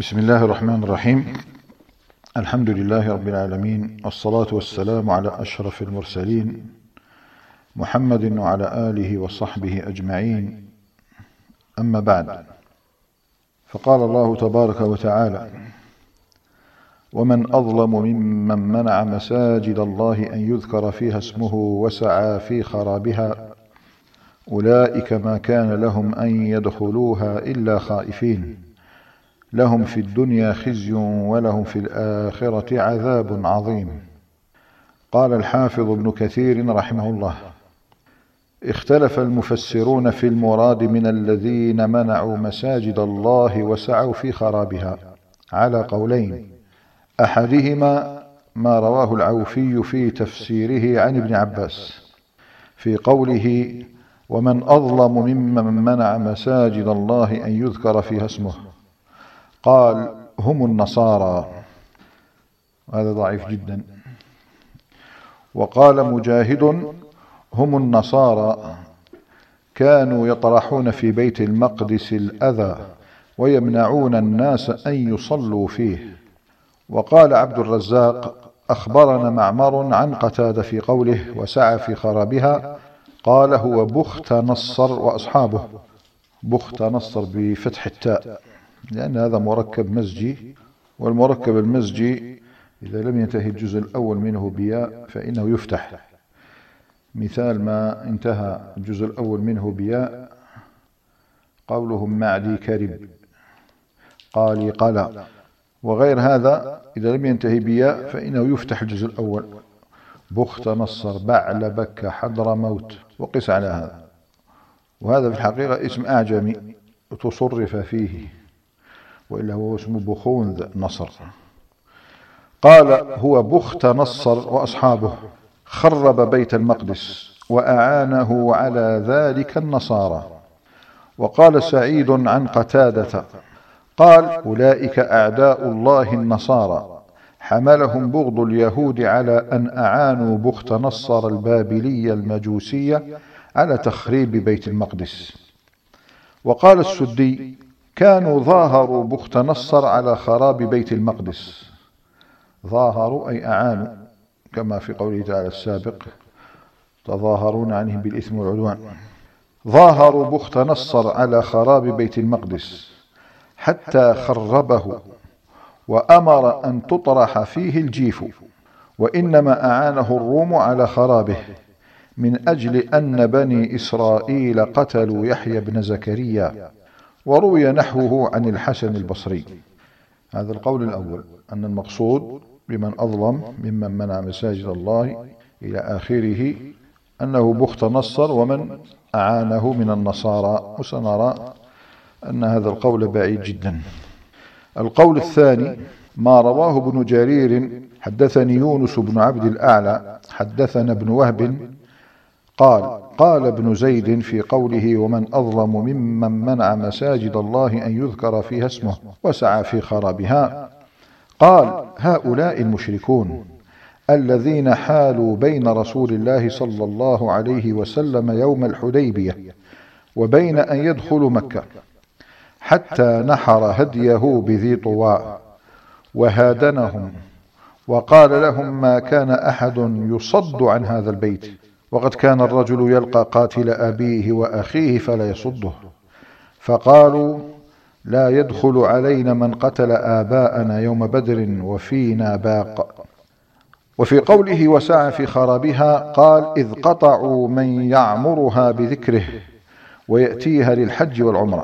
بسم الله الرحمن الرحيم. الحمد لله رب العالمين، والصلاة والسلام على أشرف المرسلين محمد وعلى آله وصحبه أجمعين. أما بعد، فقال الله تبارك وتعالى: ومن أظلم ممن منع مساجد الله أن يذكر فيها اسمه وسعى في خرابها أولئك ما كان لهم أن يدخلوها إلا خائفين لهم في الدنيا خزي ولهم في الآخرة عذاب عظيم. قال الحافظ ابن كثير رحمه الله: اختلف المفسرون في المراد من الذين منعوا مساجد الله وسعوا في خرابها على قولين، أحدهما ما رواه العوفي في تفسيره عن ابن عباس في قوله: ومن أظلم ممن منع مساجد الله أن يذكر فيها اسمه، قال: هم النصارى. هذا ضعيف جدا. وقال مجاهد: هم النصارى كانوا يطرحون في بيت المقدس الأذى ويمنعون الناس أن يصلوا فيه. وقال عبد الرزاق: أخبرنا معمر عن قتادة في قوله وسعى في خرابها، قال: هو بخت نصر وأصحابه. بخت نصر بفتح التاء، لأن هذا مركب مزجي، والمركب المزجي إذا لم ينتهي الجزء الأول منه بياء فإنه يفتح. مثال ما انتهى الجزء الأول منه بياء قولهم معدي كرب، قالي قلا. وغير هذا إذا لم ينتهي بياء فإنه يفتح الجزء الأول: بخت نصر، بعل، بك، حضر موت، وقس على هذا. وهذا في الحقيقة اسم أعجمي تصرف فيه، وإلا هو اسمه بخونذ نصر. قال: هو بخت نصر وأصحابه خرب بيت المقدس وأعانه على ذلك النصارى. وقال سعيد عن قتادة قال: أولئك أعداء الله النصارى، حملهم بغض اليهود على أن أعانوا بخت نصر البابلية المجوسية على تخريب بيت المقدس. وقال السدي: كانوا ظاهروا بخت نصر على خراب بيت المقدس. ظاهروا أي أعانوا، كما في قوله تعالى السابق: تظاهرون عنهم بالإثم والعدوان. ظاهروا بخت نصر على خراب بيت المقدس حتى خربه وأمر أن تطرح فيه الجيف. وإنما أعانه الروم على خرابه من أجل أن بني إسرائيل قتلوا يحيى بن زكريا. وروي نحوه عن الحسن البصري. هذا القول الأول، أن المقصود بمن أظلم ممن منع مساجد الله إلى آخره أنه بخت نصر ومن أعانه من النصارى، وسنرى أن هذا القول بعيد جدا. القول الثاني ما رواه ابن جرير: حدثني يونس بن عبد الأعلى حدثنا ابن وهب قال: قال ابن زيد في قوله: ومن أظلم ممن منع مساجد الله أن يذكر فيها اسمه وسعى في خرابها، قال: هؤلاء المشركون الذين حالوا بين رسول الله صلى الله عليه وسلم يوم الحديبية وبين أن يدخلوا مكة، حتى نحر هديه بذي طواء وهادنهم وقال لهم: ما كان أحد يصد عن هذا البيت، وقد كان الرجل يلقى قاتل أبيه وأخيه فلا يصده. فقالوا: لا يدخل علينا من قتل آباءنا يوم بدر وفينا باق. وفي قوله وسعى في خرابها قال: إذ قطعوا من يعمرها بذكره ويأتيها للحج والعمرة.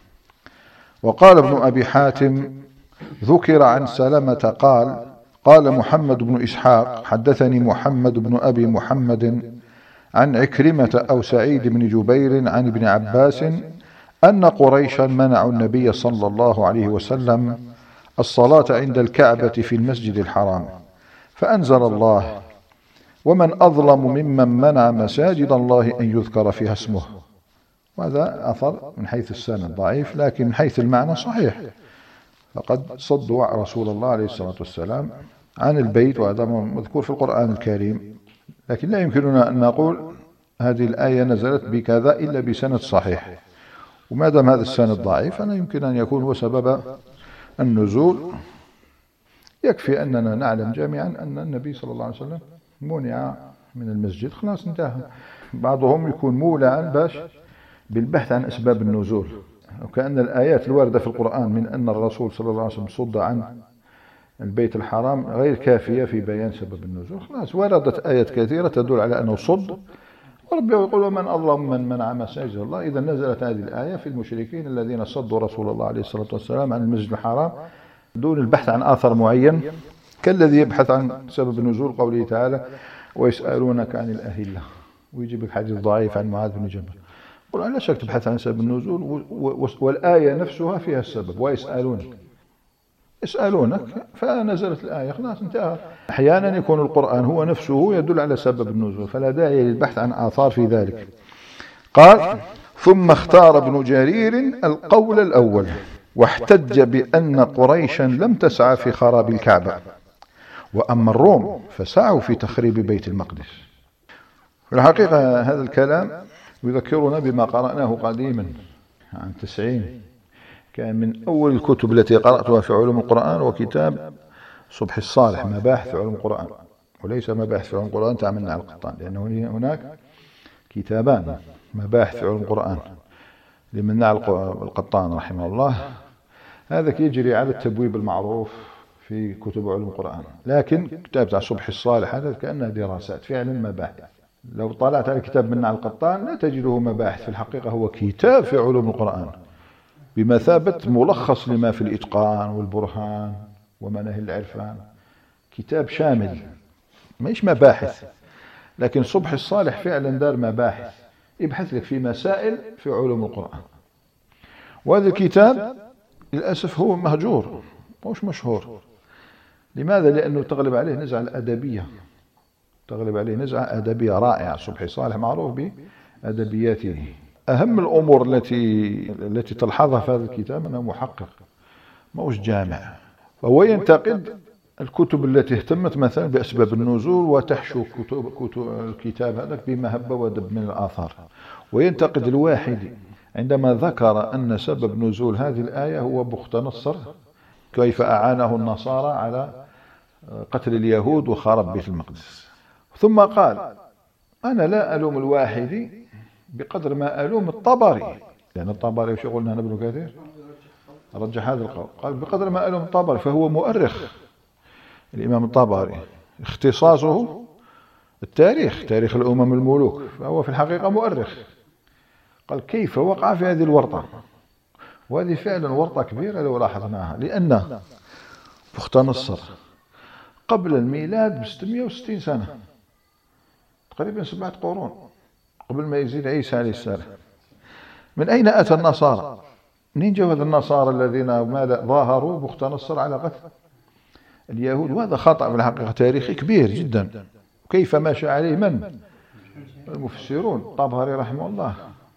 وقال ابن أبي حاتم: ذكر عن سلمة قال: قال محمد بن إسحاق حدثني محمد بن أبي محمد عن عكرمة أو سعيد بن جبير عن ابن عباس أن قريشا منعوا النبي صلى الله عليه وسلم الصلاة عند الكعبة في المسجد الحرام، فأنزل الله: ومن أظلم ممن منع مساجد الله أن يذكر فيها اسمه. وهذا أثر من حيث السند ضعيف، لكن من حيث المعنى صحيح، فقد صدوا رسول الله عليه الصلاة والسلام عن البيت، وهذا مذكور في القرآن الكريم. لكن لا يمكننا أن نقول هذه الآية نزلت بكذا إلا بسند صحيح، وما دام هذا السند ضعيف فلا يمكن أن يكون هو سبب النزول يكفي أننا نعلم جميعا أن النبي صلى الله عليه وسلم منع من المسجد، خلاص انتهى. بعضهم يكون مولعا باش بالبحث عن أسباب النزول، وكأن الآيات الواردة في القرآن من أن الرسول صلى الله عليه وسلم صد عن البيت الحرام غير كافية في بيان سبب النزول. خلاص وردت آيات كثيرة تدل على أنه صد، وربي يقول ومن أظلم من منع مساجد الله. إذا نزلت هذه الآية في المشركين الذين صدوا رسول الله عليه الصلاة والسلام عن المسجد الحرام دون البحث عن آثر معين، كالذي يبحث عن سبب نزول قوله تعالى ويسألونك عن الأهلة، ويجيب الحديث ضعيف عن معاذ بن جبل. قل لا شك تبحث عن سبب النزول، والآية نفسها فيها السبب يسألونك فنزلت الآية، خلاص انتهى. أحيانا يكون القرآن هو نفسه يدل على سبب النزول، فلا داعي للبحث عن آثار في ذلك. قال ثم اختار ابن جرير القول الأول، واحتج بأن قريشا لم تسعى في خراب الكعبة، وأما الروم فسعوا في تخريب بيت المقدس. في الحقيقة هذا الكلام يذكرنا بما قرأناه قديما عن 90، كان من أول الكتب التي قرأتها في علوم القرآن وكتاب صبحي الصالح مباحث في علوم القرآن، وليس مباحث في علوم القرآن تعملنا على القطان، لأنه هناك كتابان مباحث في علوم القرآن لمنع القطان رحمه الله، هذا يجري على التبويب المعروف في كتب علوم القرآن، لكن كتاب تاع صبحي الصالح هذا كأنها دراسات فعلا مباحث. لو طلعت على كتاب منع القطان لا تجده مباحث، في الحقيقة هو كتاب في علوم القرآن بمثابة ملخص لما في الإتقان والبرهان ومناهل العرفان، كتاب شامل ماهيش مباحث. لكن صبحي الصالح فعلا دار مباحث، يبحث لك في مسائل في علوم القرآن. وهذا الكتاب للأسف هو مهجور مش مشهور. لماذا؟ لأنه تغلب عليه نزعة الأدبية، تغلب عليه نزعة أدبية رائعة. صبحي صالح معروف بأدبياته. أهم الأمور التي تلحظها في هذا الكتاب أنه محقق موش جامع، فهو ينتقد الكتب التي اهتمت مثلا بأسباب النزول وتحشو الكتاب هذا بما هب ودب من الآثار، وينتقد الواحد عندما ذكر أن سبب نزول هذه الآية هو بخت نصر، كيف أعانه النصارى على قتل اليهود وخرب بيت المقدس. ثم قال أنا لا ألوم الواحد بقدر ما ألوم الطبري، لأن الطبري وش يقولنا ابن كثير رجح هذا القول، قال بقدر ما ألوم الطبري، فهو مؤرخ. الإمام الطبري اختصاصه التاريخ، تاريخ الأمم الملوك، فهو في الحقيقة مؤرخ. قال كيف وقع في هذه الورطة، وهذه فعلا ورطة كبيرة لو لاحظناها، لأن بخت نصر قبل الميلاد ب 660 سنة، تقريبا 7 قرون قبل ما يزيد عيسى عليه السلام. من أين أتى النصارى؟ منين جاء هذا النصارى الذين ظاهروا بخت نصر على قتل اليهود؟ وهذا خطأ في الحقيقة تاريخي كبير جدا. كيف ماشى عليه من؟ المفسرون، الطبري رحمه الله.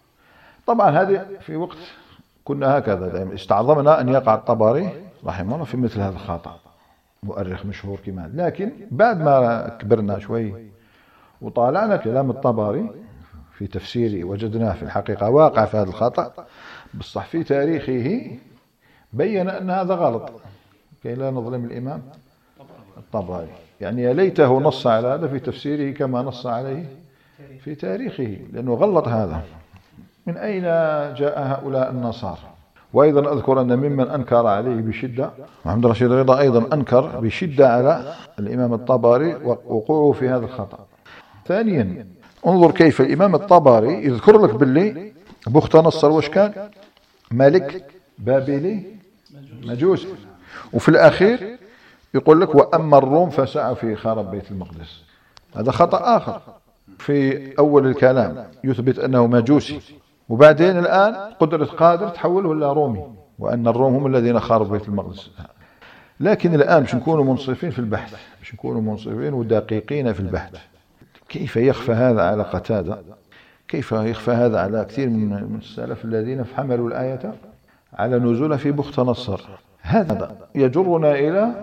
طبعا هذه في وقت كنا هكذا دائما استعظمنا أن يقع الطبري رحمه الله في مثل هذا الخطأ، مؤرخ مشهور كمان. لكن بعد ما كبرنا شوي وطالعنا كلام الطبري في تفسيره وجدناه في الحقيقة واقع في هذا الخطأ، بصح في تاريخه بين أن هذا غلط، كي لا نظلم الإمام الطبري. يعني يا ليته نص على هذا في تفسيره كما نص عليه في تاريخه، لأنه غلط هذا. من أين جاء هؤلاء النصارى؟ وأيضا أذكر أن ممن أنكر عليه بشدة محمد رشيد رضا، أيضا أنكر بشدة على الإمام الطبري وقوعه في هذا الخطأ. ثانيا انظر كيف الإمام الطبري يذكر لك باللي بخت نصر واش كان؟ ملك بابلي مجوسي، وفي الأخير يقول لك وأما الروم فسعوا في خراب بيت المقدس. هذا خطأ آخر. في أول الكلام يثبت أنه مجوسي، وبعدين الآن قادر تحوله إلى رومي، وأن الروم هم الذين خربوا بيت المقدس. لكن الآن باش نكونوا منصفين في البحث، باش نكونوا منصفين ودقيقين في البحث. كيف يخفى هذا على قتادة؟ كيف يخفى هذا على كثير من السلف الذين حملوا الآية على نزولها في بخت نصر؟ هذا يجرنا إلى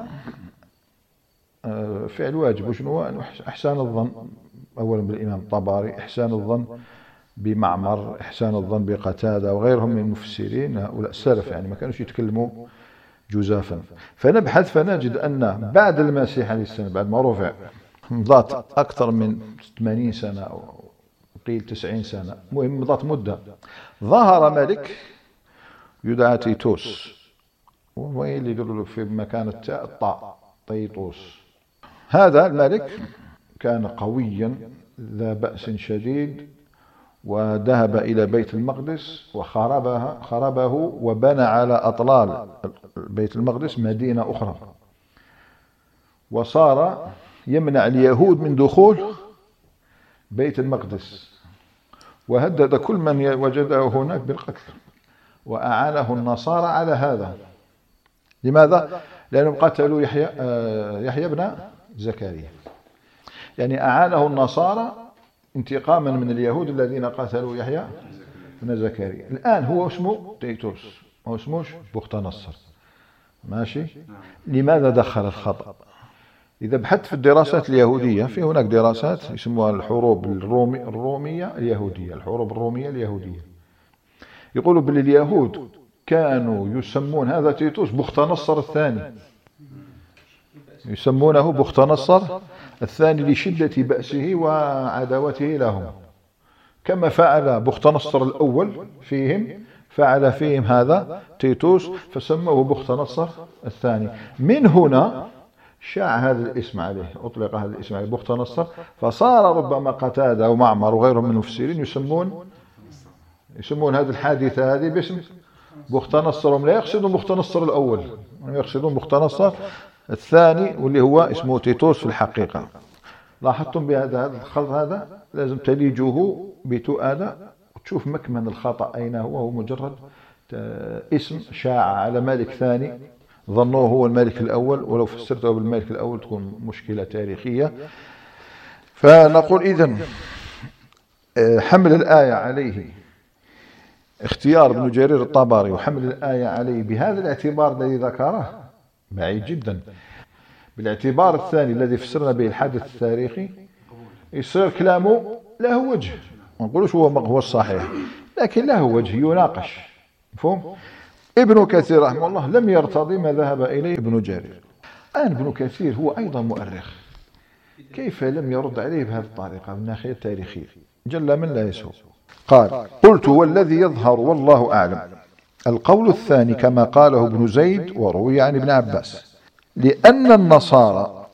فعل واجب، وشنو هو؟ إحسان الظن أولا بالإمام الطبري، إحسان الظن بمعمر، إحسان الظن بقتادة وغيرهم من المفسرين. هؤلاء السلف يعني ما كانوش يتكلموا جزافا. فنبحث فنجد أن بعد المسيح عليه السلام، بعد ما رفع، مضات أكثر من 80 سنة أو قيل 90 سنة، مهم مضات مدة، ظهر ملك يدعى تيتوس، وهو اللي يقولوا في مكان الطاء طيطوس. هذا الملك كان قويا ذا بأس شديد، وذهب إلى بيت المقدس وخربه وبنى على أطلال بيت المقدس مدينة أخرى، وصار يمنع اليهود من دخول بيت المقدس، وهدد كل من وجده هناك بالقتل، وأعانه النصارى على هذا. لماذا؟ لأنهم قتلوا يحيى بن زكريا، يعني أعانه النصارى انتقاما من اليهود الذين قتلوا يحيى بن زكريا. الآن هو اسمه تيتوس، هو اسمه بخت نصر، ماشي. لماذا دخل الخطأ؟ إذا بحثت في الدراسات اليهودية، في هناك دراسات يسموها الحروب الرومية اليهودية، الحروب الرومية اليهودية، يقولوا بل اليهود كانوا يسمون هذا تيتوس بخت نصر الثاني، يسمونه بخت نصر الثاني لشدة بأسه وعداوته لهم، كما فعل بخت نصر الأول فيهم، فعل فيهم هذا تيتوس فسموه بخت نصر الثاني. من هنا شاع هذا الاسم عليه، أطلق هذا الاسم عليه بخت نصر، فصار ربما قتادة ومعمر وغيرهم من المفسرين يسمون هذه الحادثة هذه باسم بخت نصر، هم لا يقصدون بخت نصر الأول، هم يقصدون بخت نصر الثاني واللي هو اسمه تيتوس في الحقيقة. لاحظتم بهذا الخلط هذا لازم تليجه بتؤادة وتشوف مكمن الخطأ أين هو مجرد اسم شاع على ملك ثاني، ظنوه هو الملك الأول، ولو فسرته بالملك الأول تكون مشكلة تاريخية. فنقول إذن حمل الآية عليه، اختيار ابن جرير الطبري وحمل الآية عليه بهذا الاعتبار الذي ذكره بعيد جدا. بالاعتبار الثاني الذي فسرنا به الحدث التاريخي يصير كلامه له وجه، ما نقولوش هو الصحيح، لكن له وجه يناقش، مفهوم. ابن كثير رحمه الله لم يرتضي ما ذهب إليه ابن جرير. الآن ابن كثير هو أيضا مؤرخ، كيف لم يرد عليه بهذه الطريقة من الناحية التاريخية؟ جل من لا يسهو. قال: قلت والذي يظهر والله أعلم القول الثاني كما قاله ابن زيد وروي عن ابن عباس، لأن النصارى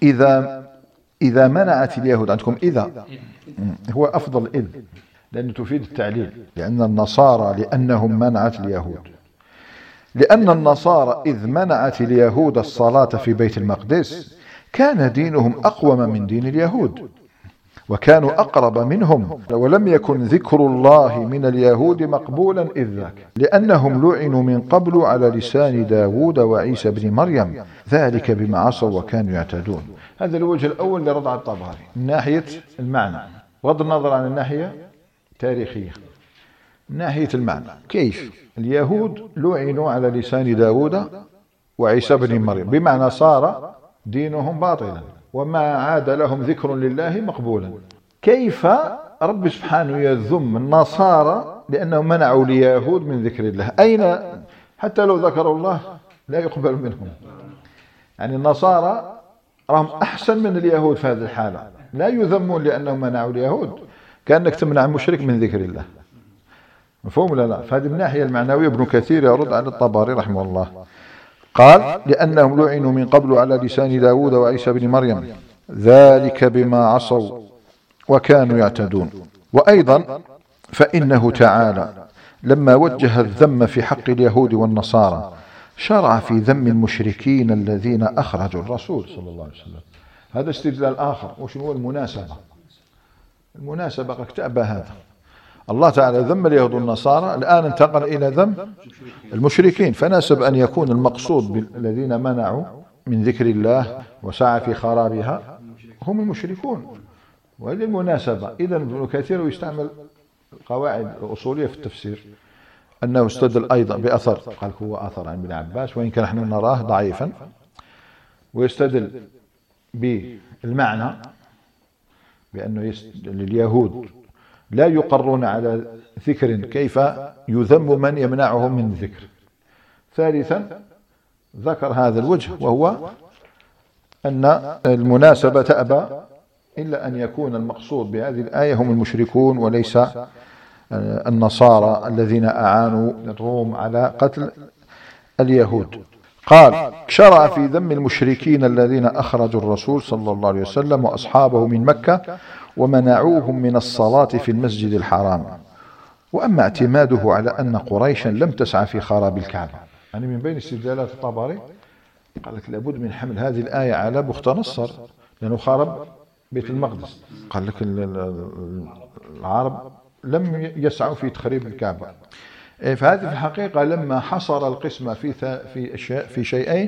إذا منعت اليهود، عندكم إذا هو أفضل إذ لأنه تفيد التعليل، لأن النصارى لأنهم منعت اليهود، لأن النصارى إذ منعت اليهود الصلاة في بيت المقدس كان دينهم أقوم من دين اليهود وكانوا أقرب منهم، ولم يكن ذكر الله من اليهود مقبولا إذ ذاك، لأنهم لعنوا من قبل على لسان داود وعيسى بن مريم، ذلك بما عصوا وكانوا يعتدون. هذا الوجه الأول لرضع الطبري من ناحية المعنى، بغض النظر عن الناحية التاريخية. من ناحية المعنى كيف اليهود لعنوا على لسان داود وعيسى بن مريم، بمعنى صار دينهم باطلا وما عاد لهم ذكر لله مقبولا. كيف رب سبحانه يذم النصارى لأنهم منعوا اليهود من ذكر الله؟ أين حتى لو ذكروا الله لا يقبل منهم، يعني النصارى راهم أحسن من اليهود في هذه الحالة، لا يذمون لأنهم منعوا اليهود، كأنك تمنع المشرك من ذكر الله، مفهوم ولا لا؟ فهذه من الناحية المعنوية ابن كثير يرد على الطبري رحمه الله. قال: لأنهم لعنوا من قبل على لسان داود وعيسى بن مريم، ذلك بما عصوا وكانوا يعتدون. وأيضا فإنه تعالى لما وجه الذم في حق اليهود والنصارى شرع في ذم المشركين الذين أخرجوا الرسول صلى الله عليه وسلم. هذا استدلال آخر. وشنو المناسبة؟ المناسبة اكتأب هذا. الله تعالى ذم اليهود والنصارى، الآن انتقل إلى ذم المشركين، فناسب أن يكون المقصود بالذين منعوا من ذكر الله وسعى في خرابها هم المشركون، وهذه المناسبة. إذن ابن كثير يستعمل القواعد الأصولية في التفسير، أنه استدل أيضا بأثر، قال هو أثر عن ابن عباس وإن كان نحن نراه ضعيفا، ويستدل بالمعنى بأنه اليهود لا يقرون على ذكر، كيف يذم من يمنعهم من ذكر. ثالثا ذكر هذا الوجه، وهو أن المناسبة تأبى إلا أن يكون المقصود بهذه الآية هم المشركون وليس النصارى الذين أعانوا الروم على قتل اليهود. قال: شرع في ذم المشركين الذين أخرجوا الرسول صلى الله عليه وسلم وأصحابه من مكة ومنعوهم من الصلاة في المسجد الحرام. وأما اعتماده على أن قريشا لم تسعى في خراب الكعبة، يعني من بين استدلالات الطبري قال لك لابد من حمل هذه الآية على بخت نصر لأنه خرب بيت المقدس. قال لك العرب لم يسعوا في تخريب الكعبة. فهذه في الحقيقة لما حصر القسمة في شيئين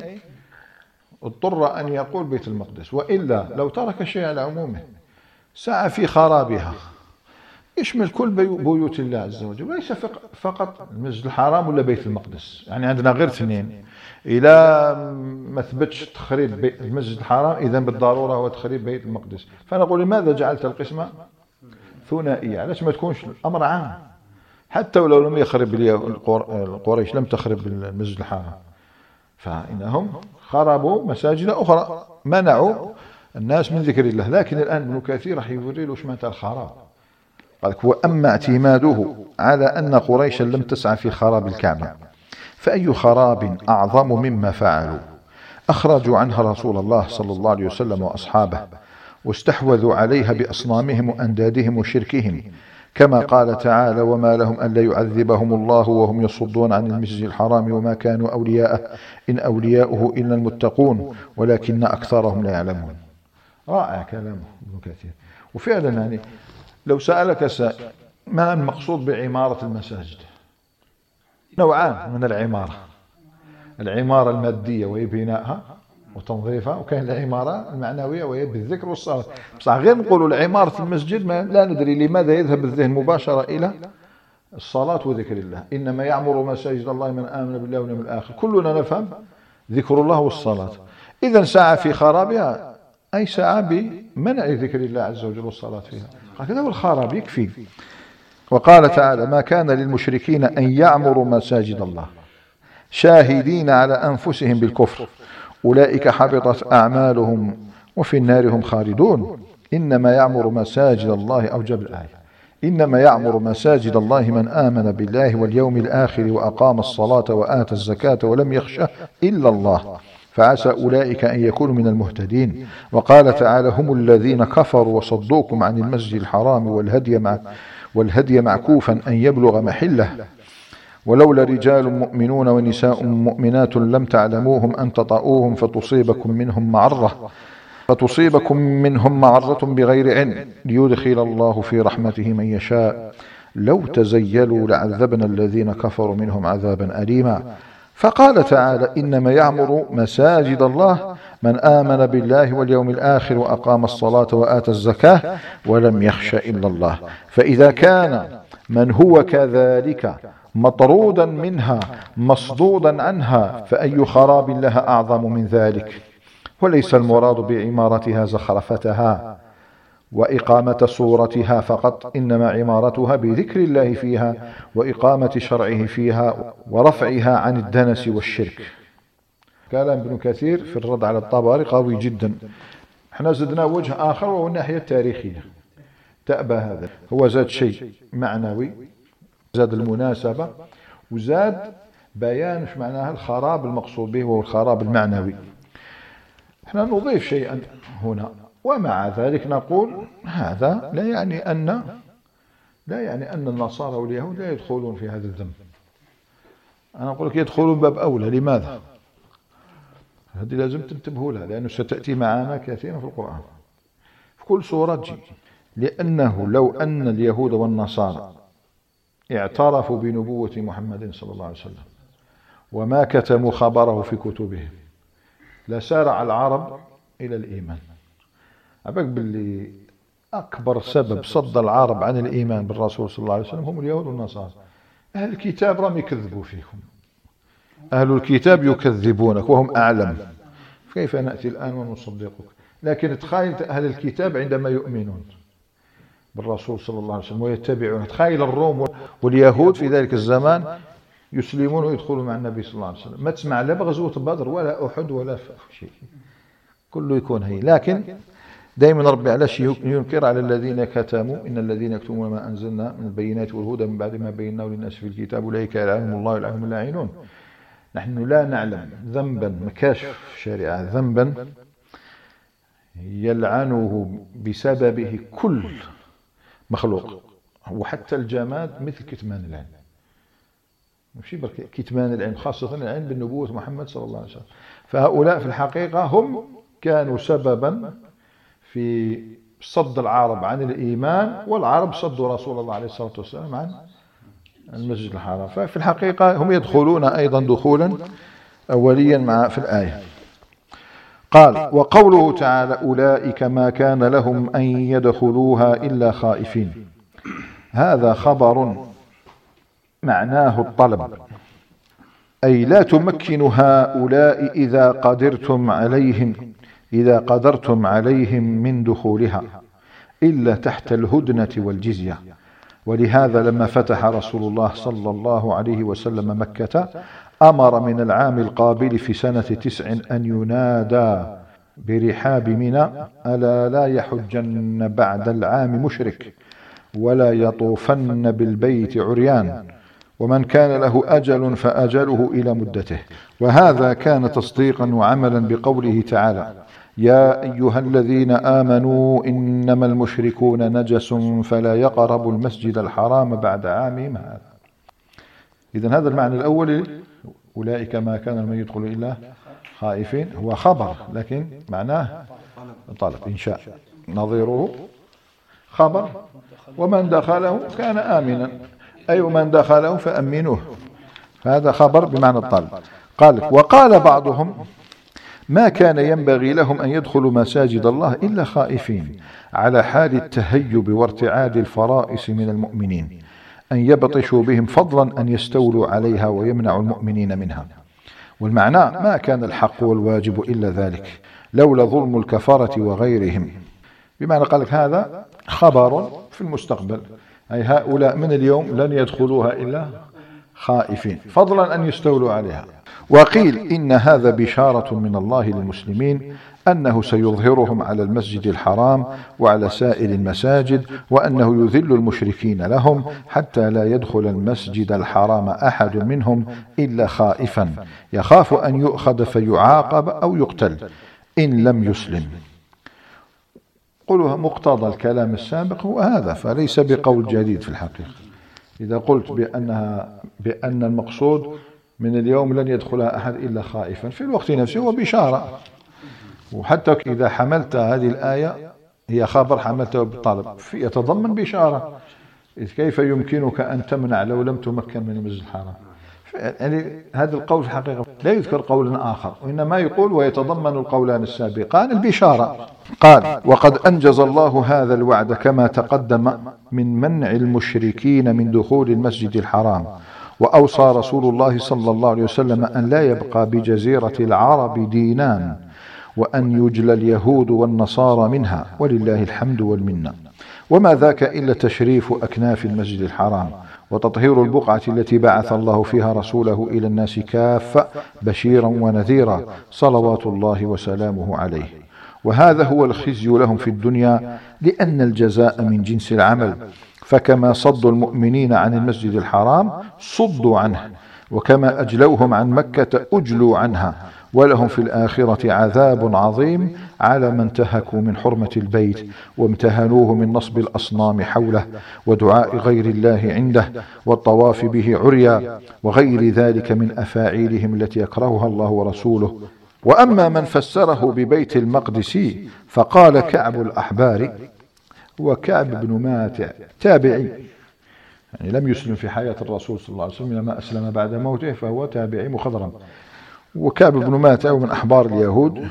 اضطر أن يقول بيت المقدس، وإلا لو ترك الشيء على عمومه سعى في خرابها، يشمل كل بيوت الله عز وجل، وليس فقط المسجد الحرام ولا بيت المقدس. يعني عندنا غير اثنين، إلى ما ثبتش تخريب المسجد الحرام إذن بالضرورة هو تخريب بيت المقدس. فنقول لماذا جعلت القسمة ثنائية؟ علاش ما تكونش الأمر عام؟ حتى ولو لم يخرب قريش لم تخرب المسجد الحرام، فإنهم خربوا مساجد أخرى، منعوا الناس من ذكر الله. لكن الآن ابن كثير راح يوري له ايش معنى الخراب. قال: وأما اعتماده على أن قريشا لم تسعى في خراب الكعبة فأي خراب أعظم مما فعلوا؟ أخرجوا عنها رسول الله صلى الله عليه وسلم وأصحابه، واستحوذوا عليها بأصنامهم وأندادهم وشركهم، كما قال تعالى: وما لهم ألا يعذبهم الله وهم يصدون عن المسجد الحرام وما كانوا أولياءه إن أولياؤه إلا المتقون ولكن أكثرهم لا يعلمون. رائع كلامه ابن كثير. وفعلا يعني لو سألك سائل ما المقصود بعمارة المساجد؟ نوعان من العمارة: العمارة المادية وهي بنائها وتنظيفها، وكان العمارة المعنوية وهي بالذكر والصلاة. بصح غير نقولوا العمارة المسجد لا ندري لماذا يذهب الذهن مباشرة إلى الصلاة وذكر الله. إنما يعمر مساجد الله من آمن بالله واليوم الآخر. كلنا نفهم ذكر الله والصلاة. إذا سعى في خرابها أي سعى بمنع ذكر الله عز وجل والصلاة فيها. هكذا هو الخراب يكفي. وقال تعالى: ما كان للمشركين أن يعمروا مساجد الله شاهدين على أنفسهم بالكفر أولئك حبطت أعمالهم وفي النار هم خالدون. إنما يعمر مساجد الله، أو جاب الآية: إنما يعمر مساجد الله من آمن بالله واليوم الآخر وأقام الصلاة وآتى الزكاة ولم يخش إلا الله فعسى أولئك أن يكونوا من المهتدين. وقال تعالى: هم الذين كفروا وصدوكم عن المسجد الحرام والهدي معكوفا أن يبلغ محله ولولا رجال مؤمنون ونساء مؤمنات لم تعلموهم أن تطؤوهم فتصيبكم منهم معرة بغير علم ليدخل الله في رحمته من يشاء لو تزيلوا لعذبنا الذين كفروا منهم عذابا أليما. فقال تعالى: إنما يعمر مساجد الله من آمن بالله واليوم الآخر وأقام الصلاة وآتى الزكاة ولم يخش إلا الله. فإذا كان من هو كذلك مطرودا منها مصدودا عنها فأي خراب لها أعظم من ذلك؟ وليس المراد بعمارتها زخرفتها وإقامة صورتها فقط، إنما عمارتها بذكر الله فيها وإقامة شرعه فيها ورفعها عن الدنس والشرك. كلام ابن كثير في الرد على الطبري قوي جدا. احنا زدنا وجه آخر وهو الناحية التاريخية. تأبى هذا، هو زاد شيء معنوي، زاد المناسبة، وزاد بيان ايش معناها الخراب المقصود به وهو الخراب المعنوي. احنا نضيف شيئا هنا، ومع ذلك نقول هذا لا يعني أن النصارى واليهود لا يدخلون في هذا الذنب. أنا أقول لك يدخلون باب أولى. لماذا؟ هذه لازم تنتبهوا لها، لأنه ستأتي معنا كثيرا في القرآن في كل سورة تجي. لأنه لو أن اليهود والنصارى اعترفوا بنبوة محمد صلى الله عليه وسلم وما كتموا خبره في كتبهم لسارع العرب إلى الإيمان. أبقى باللي أكبر سبب صد العرب عن الإيمان بالرسول صلى الله عليه وسلم هم اليهود والنصارى. أهل الكتاب راهم يكذبوا فيكم، أهل الكتاب يكذبونك وهم أعلم، كيف نأتي الآن ونصدقك؟ لكن تخيل أهل الكتاب عندما يؤمنون بالرسول صلى الله عليه وسلم ويتبعون، تخيل الروم واليهود في ذلك الزمان يسلمون ويدخلون مع النبي صلى الله عليه وسلم. ما تسمع لا بغزوة بدر ولا أحد ولا شيء، كله يكون هي. لكن دائما ربي علاش ينكر على الذين كتموا، إن الذين يكتمون ما أنزلنا من البينات والهدى من بعد ما بيناه للناس في الكتاب أولئك يلعنهم الله ويلعنهم اللاعنون. نحن لا نعلم ذنبا مكاشف الشريعة، ذنبا يلعنه بسببه كل مخلوق وحتى الجماد مثل كتمان العلم. ماشي برك كتمان العلم، خاصة العلم بالنبوة محمد صلى الله عليه وسلم. فهؤلاء في الحقيقة هم كانوا سببا في صد العرب عن الإيمان، والعرب صدوا رسول الله عليه الصلاة والسلام عن المسجد الحرام. ففي الحقيقة هم يدخلون أيضا دخولا أوليا مع في الآية. قال: وقوله تعالى: أولئك ما كان لهم أن يدخلوها إلا خائفين. هذا خبر معناه الطلب، أي لا تمكن هؤلاء إذا قدرتم عليهم من دخولها إلا تحت الهدنة والجزية. ولهذا لما فتح رسول الله صلى الله عليه وسلم مكة أمر من العام القابل في سنة 9 أن ينادى برحاب منى: ألا لا يحجن بعد العام مشرك ولا يطوفن بالبيت عريان، ومن كان له أجل فأجله إلى مدته. وهذا كان تصديقا وعملا بقوله تعالى: يا أيها الذين آمنوا إنما المشركون نجس فلا يقربوا المسجد الحرام بعد عامهم هذا. إذن هذا المعنى الأول: أولئك ما كان لمن يدخل إلا خائفين، هو خبر لكن معناه طلب إنشاء، نظيره خبر: ومن دخله كان آمنا، أي من دخله فأمنوه. فهذا خبر بمعنى الطلب. وقال بعضهم: ما كان ينبغي لهم أن يدخلوا مساجد الله إلا خائفين، على حال التهيب وارتعاد الفرائس من المؤمنين، أن يبطشوا بهم فضلا أن يستولوا عليها ويمنعوا المؤمنين منها. والمعنى: ما كان الحق والواجب إلا ذلك، لولا ظلم الكفرة وغيرهم. بمعنى قال لك هذا خبر في المستقبل، أي هؤلاء من اليوم لن يدخلوها إلا خائفين فضلا أن يستولوا عليها. وقيل إن هذا بشارة من الله للمسلمين أنه سيظهرهم على المسجد الحرام وعلى سائر المساجد، وأنه يذل المشركين لهم حتى لا يدخل المسجد الحرام أحد منهم إلا خائفا يخاف أن يؤخذ فيعاقب أو يقتل إن لم يسلم. قلوا مقتضى الكلام السابق هو هذا، فليس بقول جديد في الحقيقة. إذا قلت بأن المقصود من اليوم لن يدخلها أحد إلا خائفا، في الوقت نفسه هو بشارة. وحتى إذا حملت هذه الآية هي خبر حملته بالطلب يتضمن بشارة، إذ كيف يمكنك أن تمنع لو لم تمكن من المسجد الحرام؟ يعني هذا القول في الحقيقة لا يذكر قول آخر، وإنما يقول ويتضمن القولان السابقان البشارة. قال: وقد أنجز الله هذا الوعد كما تقدم من منع المشركين من دخول المسجد الحرام. وأوصى رسول الله صلى الله عليه وسلم أن لا يبقى بجزيرة العرب دينان، وأن يجلى اليهود والنصارى منها، ولله الحمد والمنة. وما ذاك إلا تشريف أكناف المسجد الحرام وتطهير البقعة التي بعث الله فيها رسوله إلى الناس كافة بشيرا ونذيرا صلوات الله وسلامه عليه. وهذا هو الخزي لهم في الدنيا، لأن الجزاء من جنس العمل، فكما صدوا المؤمنين عن المسجد الحرام صدوا عنه، وكما أجلوهم عن مكة أجلوا عنها، ولهم في الآخرة عذاب عظيم على من انتهكوا من حرمة البيت وامتهنوه من نصب الأصنام حوله ودعاء غير الله عنده والطواف به عريا وغير ذلك من أفاعيلهم التي يكرهها الله ورسوله. وأما من فسره ببيت المقدس فقال كعب الأحبار، وكعب بن ماتع تابعي، يعني لم يسلم في حياة الرسول صلى الله عليه وسلم، لما أسلم بعد موته فهو تابعي مخضرم. وكعب بن ماتع من أحبار اليهود،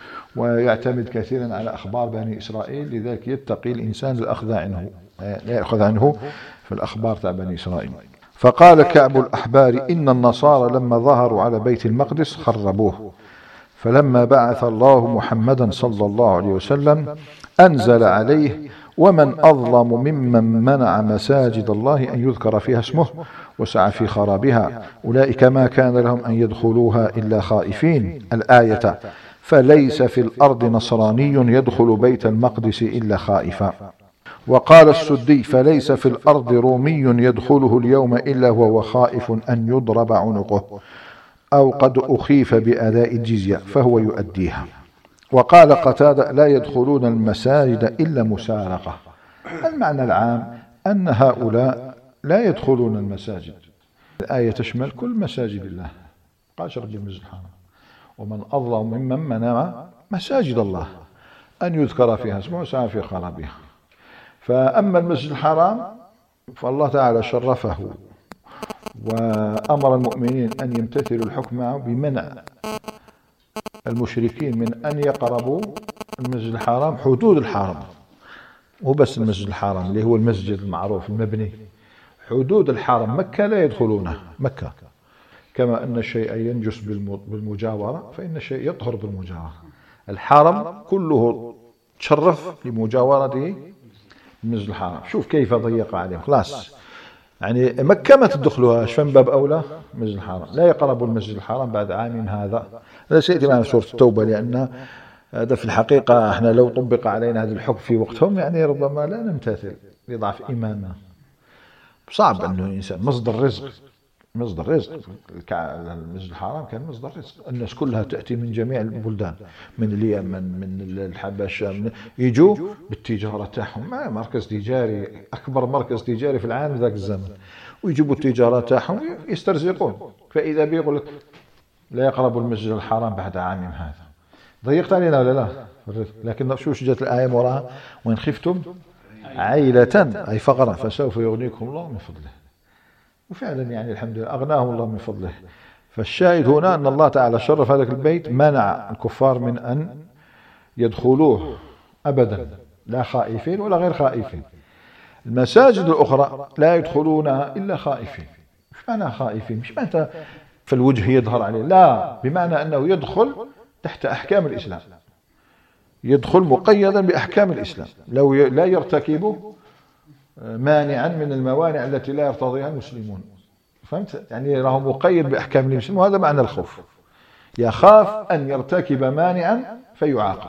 ويعتمد كثيرا على أخبار بني إسرائيل، لذلك يتقي الإنسان الأخذ عنه، لا يأخذ عنه في الأخبار تاع بني إسرائيل. فقال كعب الأحبار: إن النصارى لما ظهروا على بيت المقدس خربوه، فلما بعث الله محمدا صلى الله عليه وسلم أنزل عليه: ومن أظلم ممن منع مساجد الله أن يذكر فيها اسمه وسعى في خرابها أولئك ما كان لهم أن يدخلوها إلا خائفين. الآية: فليس في الأرض نصراني يدخل بيت المقدس إلا خائفا. وقال السدي: فليس في الأرض رومي يدخله اليوم إلا وهو خائف أن يضرب عنقه أو قد أخيف بأداء الجزية فهو يؤديها. وقال قتادة: لا يدخلون المساجد إلا مسارقة. المعنى العام أن هؤلاء لا يدخلون المساجد. الآية تشمل كل مساجد الله، قال شرب المسجد الحرام. ومن أظلم ممن منع مساجد الله أن يذكر فيها اسمه وسعى في خرابها. فأما المسجد الحرام فالله تعالى شرفه وأمر المؤمنين أن يمتثلوا الحكم معه بمنع المشركين من أن يقربوا المسجد الحرام، حدود الحرم، مو بس المسجد الحرام اللي هو المسجد المعروف المبني، حدود الحرم مكة لا يدخلونه. مكة كما أن الشيء ينجس بالمجاورة فإن الشيء يطهر بالمجاورة. الحرم كله تشرف لمجاورته المسجد الحرام. شوف كيف ضيق عليهم، خلاص يعني مكة ما تدخلوهاش، فمن باب أولى المسجد الحرام. لا يقربوا المسجد الحرام بعد عام هذا. هذا سيأتي معنا سورة التوبة، لأن هذا في الحقيقة احنا لو طبق علينا هذا الحكم في وقتهم يعني ربما لا نمتثل لضعف إيماننا. صعب أنه الإنسان مصدر رزق المسجد الحرام كان مصدر رزق. الناس كلها تأتي من جميع البلدان، من اليمن، من الحبشة، يجوا بالتجارة تاعهم. مركز تجاري، أكبر مركز تجاري في العالم ذاك الزمن، ويجيبوا التجارة تاعهم يسترزقون. فإذا بيقول لك لا يقربوا المسجد الحرام بعد عام هذا، ضيقت علينا ولا لا؟ لكن شو جت الآية وراها: وإن خفتم عيلة أي فقرا فسوف يغنيكم الله من فضله. وفعلا يعني الحمد لله أغناهم الله من فضله. فالشاهد هنا أن الله تعالى شرف هذا البيت، منع الكفار من أن يدخلوه أبدا، لا خائفين ولا غير خائفين. المساجد الأخرى لا يدخلونها إلا خائفين. مش معنى خائفين، مش معنى فالوجه يظهر عليه، لا، بمعنى أنه يدخل تحت أحكام الإسلام، يدخل مقيدا بأحكام الإسلام، لو لا يرتكب مانعا من الموانع التي لا يرتضيها المسلمون. فهمت؟ يعني راه مقيد بأحكام الإسلام، وهذا معنى الخوف. يخاف أن يرتكب مانعا فيعاقب.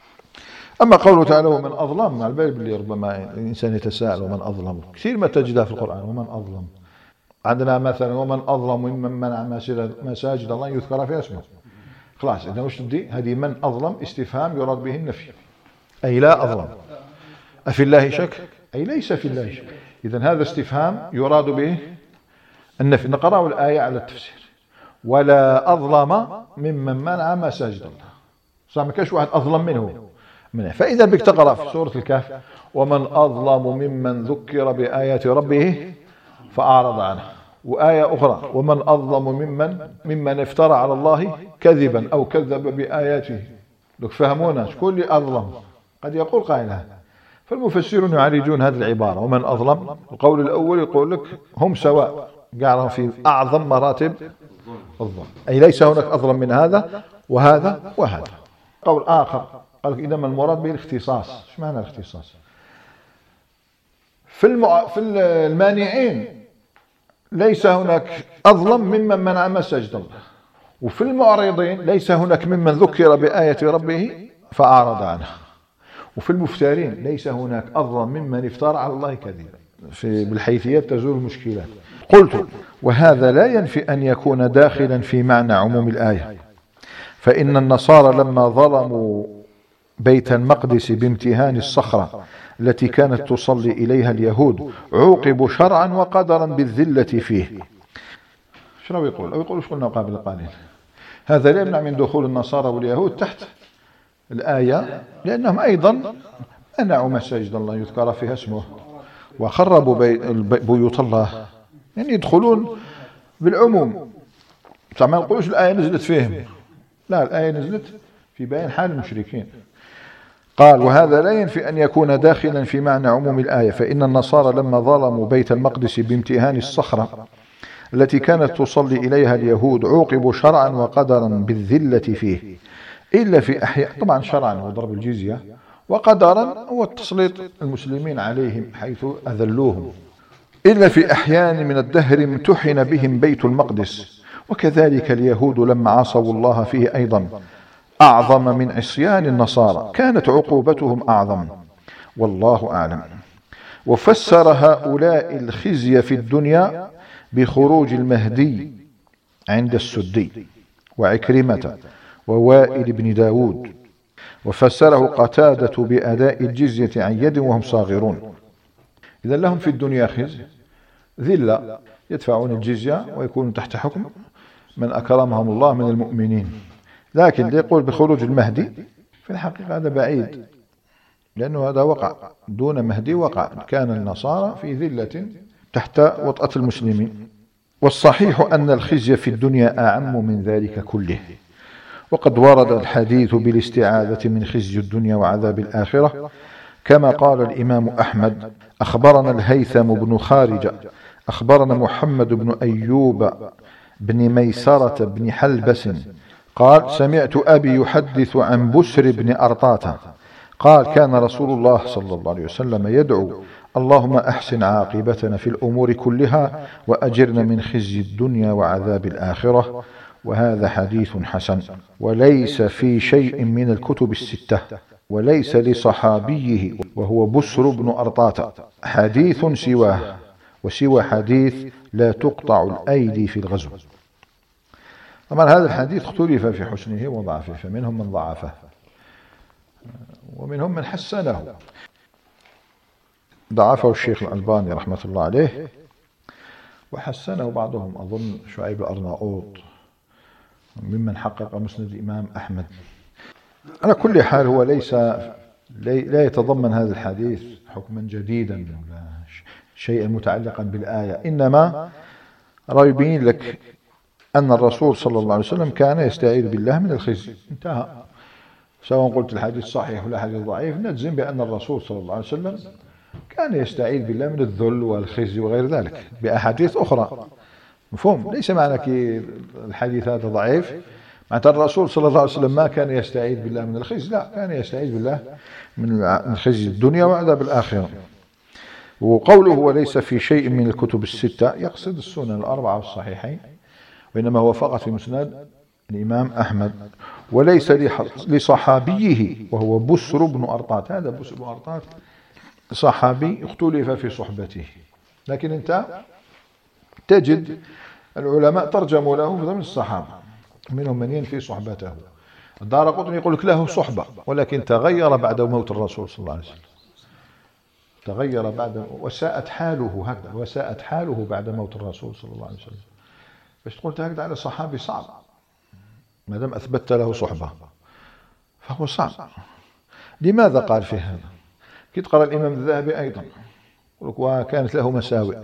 أما قوله تعالى: ومن أظلم، مع البال اللي ربما الإنسان يتساءل ومن أظلم، كثير ما تجدها في القرآن ومن أظلم. عندنا مثلا: ومن أظلم ممن منع مساجد الله يذكر فيها اسمه. خلاص إذا وش تبدي؟ هذه من أظلم استفهام يراد به النفي، أي لا أظلم. أفي الله شك؟ أي ليس في الله شك. إذن هذا استفهام يراد به النفي. نقرأ الآية على التفسير: ولا أظلم ممن منع مساجد الله. صح، ما كاش واحد أظلم منه. فإذا بك تقرأ في سورة الكهف: ومن أظلم ممن ذكر بآيات ربه فأعرض عنه. وآية أخرى: ومن أظلم ممن افترى على الله كذبا أو كذب بآياته. لك فهمونا شكون اللي أظلم؟ قد يقول قائلها. فالمفسرون يعالجون هذه العبارة: ومن أظلم. القول الأول يقول لك هم سواء، قاعدين في أعظم مراتب الظلم، أي ليس هناك أظلم من هذا وهذا وهذا. قول آخر قال لك إنما المراد به الاختصاص. ايش معنى الاختصاص؟ في المانعين ليس هناك أظلم ممن منع مساجد الله، وفي المعرضين ليس هناك ممن ذكر بآية ربه فأعرض عنها، وفي المفترين ليس هناك أظلم ممن افترى على الله كذبا. بالحيثيات تزول المشكلات. قلت: وهذا لا ينفي أن يكون داخلا في معنى عموم الآية، فإن النصارى لما ظلموا بيت المقدس بامتهان الصخرة التي كانت تصلي إليها اليهود عوقبوا شرعا وقدرا بالذلة فيه. شنو يقول؟ أو يقول: شو قلنا قبل قليل؟ هذا لا يمنع من دخول النصارى واليهود تحت الآية، لأنهم أيضا منعوا مساجد الله يذكر فيها اسمه وخربوا بيوت الله، يعني يدخلون بالعموم. ما نقولوش الآية نزلت فيهم، لا، الآية نزلت في بيان حال المشركين. قال: وهذا لا ينفي أن يكون داخلا في معنى عموم الآية، فإن النصارى لما ظلموا بيت المقدس بامتهان الصخرة التي كانت تصلي إليها اليهود عوقبوا شرعا وقدرا بالذلة فيه، إلا في أحياء، طبعا شرعا وضرب الجزية، وقدرا هو تسليط المسلمين عليهم حيث أذلوهم. إلا في أحيان من الدهر امتحن بهم بيت المقدس، وكذلك اليهود لما عصوا الله فيه أيضا أعظم من عصيان النصارى، كانت عقوبتهم أعظم، والله أعلم. وفسر هؤلاء الخزي في الدنيا بخروج المهدي عند السدي وعكرمة ووائل بن داود، وفسره قتادة بأداء الجزية عن يد وهم صاغرون. إذا لهم في الدنيا خزي، ذلة، يدفعون الجزية ويكونون تحت حكم من أكرمهم الله من المؤمنين. لكن يقول بخروج المهدي في الحقيقة هذا بعيد، لأنه هذا وقع دون مهدي، وقع كان النصارى في ذلة تحت وطأة المسلمين. والصحيح أن الخزي في الدنيا أعم من ذلك كله، وقد ورد الحديث بالاستعاذة من خزي الدنيا وعذاب الآخرة، كما قال الإمام أحمد: أخبرنا الهيثم بن خارجة أخبرنا محمد بن أيوب بن ميسرة بن حلبس قال: سمعت أبي يحدث عن بسر بن أرطاة قال: كان رسول الله صلى الله عليه وسلم يدعو: اللهم أحسن عاقبتنا في الأمور كلها وأجرنا من خزي الدنيا وعذاب الآخرة. وهذا حديث حسن، وليس في شيء من الكتب الستة، وليس لصحابيه وهو بسر بن أرطاة حديث سواه، وسوى حديث لا تقطع الأيدي في الغزو. طبعا هذا الحديث اختلف في حسنه وضعفه، فمنهم من ضعفه ومنهم من حسنه. ضعفه الشيخ الألباني رحمة الله عليه، وحسنه بعضهم، أظن شعيب الأرناؤوط ممن حقق مسند الإمام أحمد. على كل حال هو لا يتضمن هذا الحديث حكما جديدا شيئا متعلقا بالآية، إنما يبين لك أن الرسول صلى الله عليه وسلم كان يستعيذ بالله من الخزي، انتهى. سواء قلت الحديث صحيح ولا حديث ضعيف، نجزم بأن الرسول صلى الله عليه وسلم كان يستعيذ بالله من الذل والخزي وغير ذلك بأحاديث أخرى. مفهوم؟ ليس معنى الحديث هذا ضعيف معنى الرسول صلى الله عليه وسلم ما كان يستعيذ بالله من الخزي، لا، كان يستعيذ بالله من خزي الدنيا وعذاب الآخرة. وقوله وليس في شيء من الكتب الستة يقصد السنن الأربعة والصحيحين، وإنما هو فقط في مسند الإمام أحمد. وليس لصحابيه وهو بسر بن أرطاة، هذا بسر بن أرطاة صحابي اختلف في صحبته، لكن أنت تجد العلماء ترجموا له ضمن الصحابة، منهم من ينفي صحبته. الدارقطني يقول لك له صحبة ولكن تغير بعد موت الرسول صلى الله عليه وسلم، تغير بعد، وساءت حاله هكذا، وساءت حاله بعد موت الرسول صلى الله عليه وسلم. باش تقول هكذا على صحابي صعب، ما دام أثبتت له صحبة فهو صعب. لماذا قال في هذا؟ كي تقرأ الإمام الذهبي أيضا وكانت له مساوئ،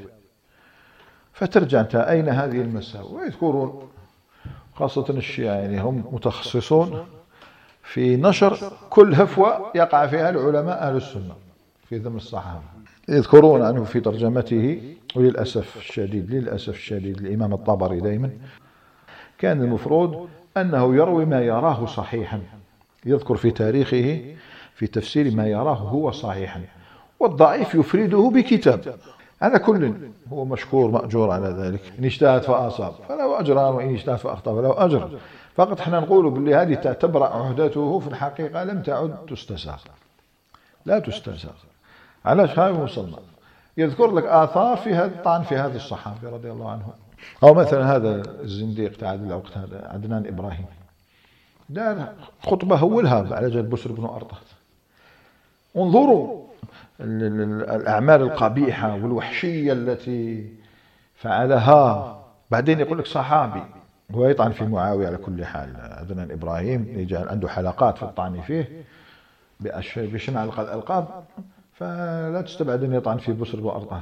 فترجع أنت أين هذه المساوئ، ويذكرون خاصة الشيعة، يعني هم متخصصون في نشر كل هفوة يقع فيها العلماء أهل السنة في ذم الصحابة. يذكرون عنه في ترجمته، وللأسف الشديد الإمام الطبري دائما كان المفروض أنه يروي ما يراه صحيحا، يذكر في تاريخه في تفسير ما يراه هو صحيحا، والضعيف يفرده بكتاب. على كل هو مشكور مأجور على ذلك، إن اجتهد فأصاب فله أجران، وإن اجتهد فأخطأ فله أجر. فقط احنا نقول باللي هذه تعتبر عهدته، في الحقيقة لم تعد تستساغ، لا تستساغ. علاش؟ هاي وصلنا يذكر لك آثار في هذا الطعن في هذا الصحابي رضي الله عنه. أو مثلا هذا الزنديق تاع الوقت هذا عدنان إبراهيم دار خطبة هولها على جال بسر بن أرطاة. انظروا الأعمال القبيحة والوحشية التي فعلها. بعدين يقول لك صحابي، هو يطعن في معاوية على كل حال. عدنان إبراهيم يجعل عنده حلقات في الطعن فيه بشمع الألقاب، فلا تستبعد أن يطعن في بسر بن أرطاة.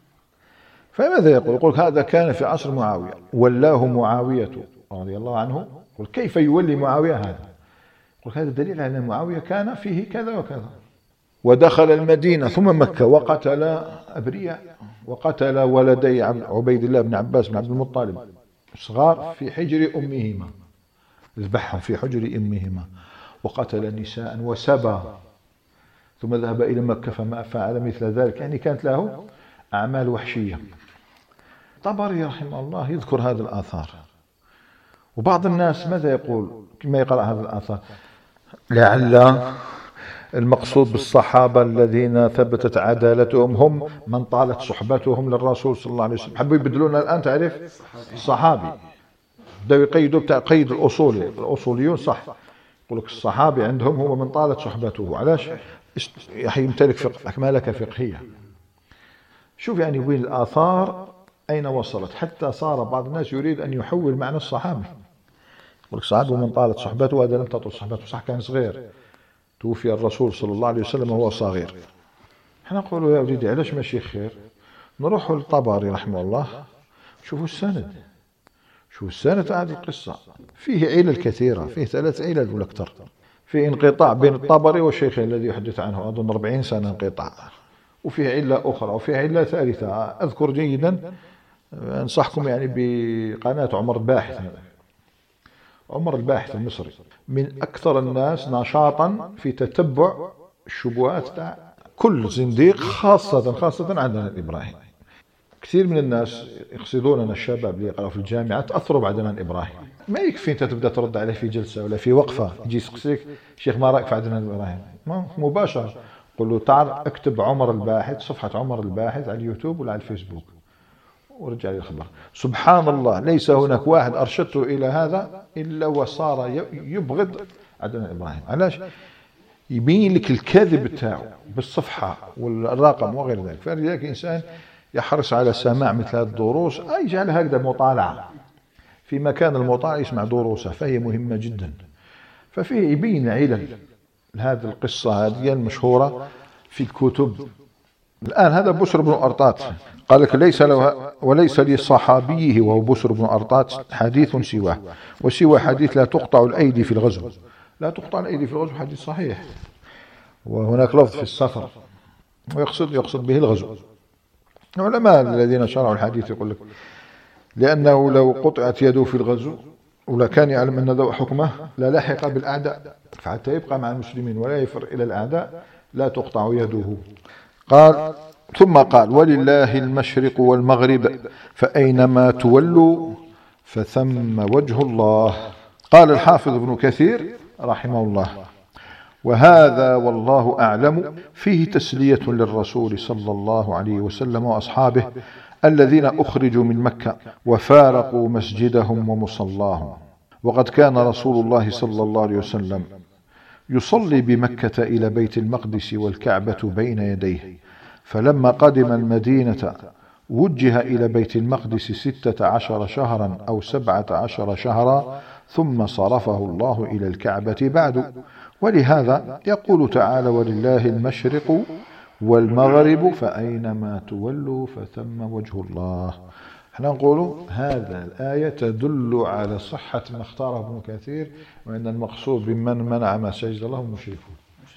فماذا يقول؟ يقول هذا كان في عصر معاوية، ولاه معاوية رضي الله عنه. يقول كيف يولي معاوية هذا؟ يقول هذا دليل على أن معاوية كان فيه كذا وكذا. ودخل المدينة ثم مكة وقتل أبرياء، وقتل ولدي عبيد الله بن عباس بن عبد المطلب صغار في حجر أمهما، ذبحهم في حجر أمهما، وقتل نساء وسبى ثم ذهب إلى مكة فما فعل مثل ذلك، يعني كانت له أعمال وحشية. طبري رحمه الله يذكر هذه الآثار. وبعض الناس ماذا يقول كما يقرأ هذه الآثار؟ لعل المقصود بالصحابة الذين ثبتت عدالتهم هم من طالت صحبتهم للرسول صلى الله عليه وسلم. حبوا يبدلونها الآن تعرف الصحابي، بدأوا يقيدوا بتاع قيد الأصولي، الأصوليون صح يقول لك الصحابي عندهم هو من طالت صحبته. علاش؟ يمتلك فقه، ملكة فقهية. شوف يعني وين الآثار أين وصلت، حتى صار بعض الناس يريد أن يحول معنى الصحابي، يقول لك الصحابي من طالت صحبته، وهذا لم تطل صحبته، صح كان صغير، توفي الرسول صلى الله عليه وسلم وهو صغير. احنا نقولوا يا وليدي علاش ماشي خير؟ نروحوا للطبري رحمه الله، شوفوا السند، شوفوا السند هذه القصة فيه علل كثيرة، فيه 3 علل ولا أكثر. في انقطاع بين الطبري والشيخ الذي يحدث عنه، أظن 40 سنة انقطاع. وفيه علة أخرى وفيه علة ثالثة أذكر جيدا، أنصحكم يعني بقناة عمر الباحث. عمر الباحث المصري من أكثر الناس نشاطا في تتبع الشبهات تاع كل زنديق، خاصة عندنا الإبراهيم. كثير من الناس يقصدوننا الشباب اللي يقرأوا في الجامعات تأثروا بعدنان إبراهيم. ما يكفي أنت تبدأ ترد عليه في جلسة ولا في وقفة يجي يسقسيك شيخ ما رأيك في عدنان إبراهيم، مباشرة قل له تعال اكتب عمر الباحث، صفحة عمر الباحث على اليوتيوب ولا على الفيسبوك ورجع لي الخبر. سبحان الله ليس هناك واحد أرشدته إلى هذا إلا وصار يبغض عدنان إبراهيم. علاش؟ يبين لك الكذب تاعه بالصفحة والرقم وغير ذلك. فلذلك الإنسان يحرص على سماع مثل هذه الدروس، أي يجعل هكذا مطالعة في مكان المطالعة يسمع دروسه، فهي مهمة جدا. ففيه يبين علل هذه القصة هذه المشهورة في الكتب. الآن هذا بسر بن أرطاط قال لك ليس له وليس لصحابيه وهو بسر بن أرطاط حديث سواه، وسوى حديث لا تقطع الأيدي في الغزو. لا تقطع الأيدي في الغزو حديث صحيح، وهناك لفظ في السفر ويقصد به الغزو. العلماء الذين شرعوا الحديث يقول لك لأنه لو قطعت يده في الغزو ولا كان يعلم أن ذو حكمه لا لحق بالأعداء، فحتى يبقى مع المسلمين ولا يفر إلى الأعداء لا تقطع يده. قال ثم قال ولله المشرق والمغرب فأينما تولوا فثم وجه الله. قال الحافظ ابن كثير رحمه الله وهذا والله أعلم فيه تسلية للرسول صلى الله عليه وسلم وأصحابه الذين أخرجوا من مكة وفارقوا مسجدهم ومصلاهم. وقد كان رسول الله صلى الله عليه وسلم يصلي بمكة إلى بيت المقدس والكعبة بين يديه، فلما قدم المدينة وجه إلى بيت المقدس 16 شهرا أو 17 شهرا ثم صرفه الله إلى الكعبة بعد. ولهذا يقول تعالى ولله المشرق والمغرب فأينما تولوا فثم وجه الله. احنا نقول هذا الآية تدل على صحة ما اختاره ابن كثير، وأن المقصود بمن منع مساجد الله المشركون.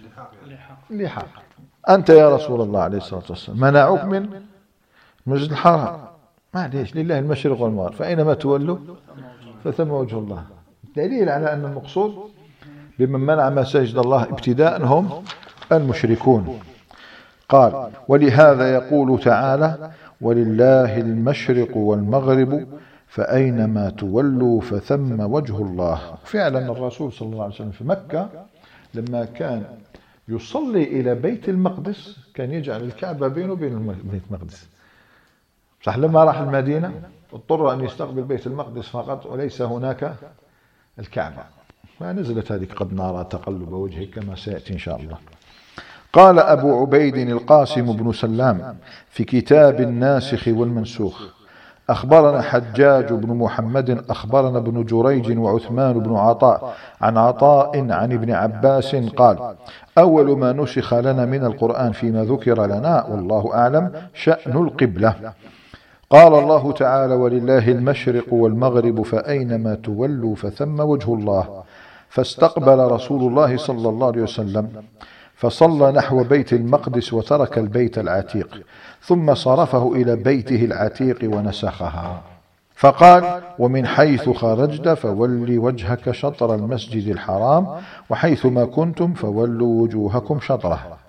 لحاق أنت يا رسول الله عليه الصلاة والسلام منعوك من مسجد الحرام، معليش لله المشرق والمغرب فأينما تولوا فثم وجه الله. دليل على أن المقصود بمن منع مساجد الله ابتداء هم المشركون. قال ولهذا يقول تعالى ولله المشرق والمغرب فأينما تولوا فثم وجه الله. فعلا الرسول صلى الله عليه وسلم في مكة لما كان يصلي إلى بيت المقدس كان يجعل الكعبة بينه وبين بيت المقدس. صح لما راح المدينة اضطر أن يستقبل بيت المقدس فقط وليس هناك الكعبة، فنزلت هذه قد نرى تقلب وجهك كما سيأتي إن شاء الله. قال أبو عبيد القاسم بن سلام في كتاب الناسخ والمنسوخ أخبرنا حجاج بن محمد أخبرنا ابن جريج وعثمان بن عطاء عن عطاء عن ابن عباس قال أول ما نسخ لنا من القرآن فيما ذكر لنا والله أعلم شأن القبلة. قال الله تعالى ولله المشرق والمغرب فأينما تولوا فثم وجه الله، فاستقبل رسول الله صلى الله عليه وسلم فصلى نحو بيت المقدس وترك البيت العتيق ثم صرفه إلى بيته العتيق ونسخها، فقال ومن حيث خرجت فول وجهك شطر المسجد الحرام وحيث ما كنتم فولوا وجوهكم شطره.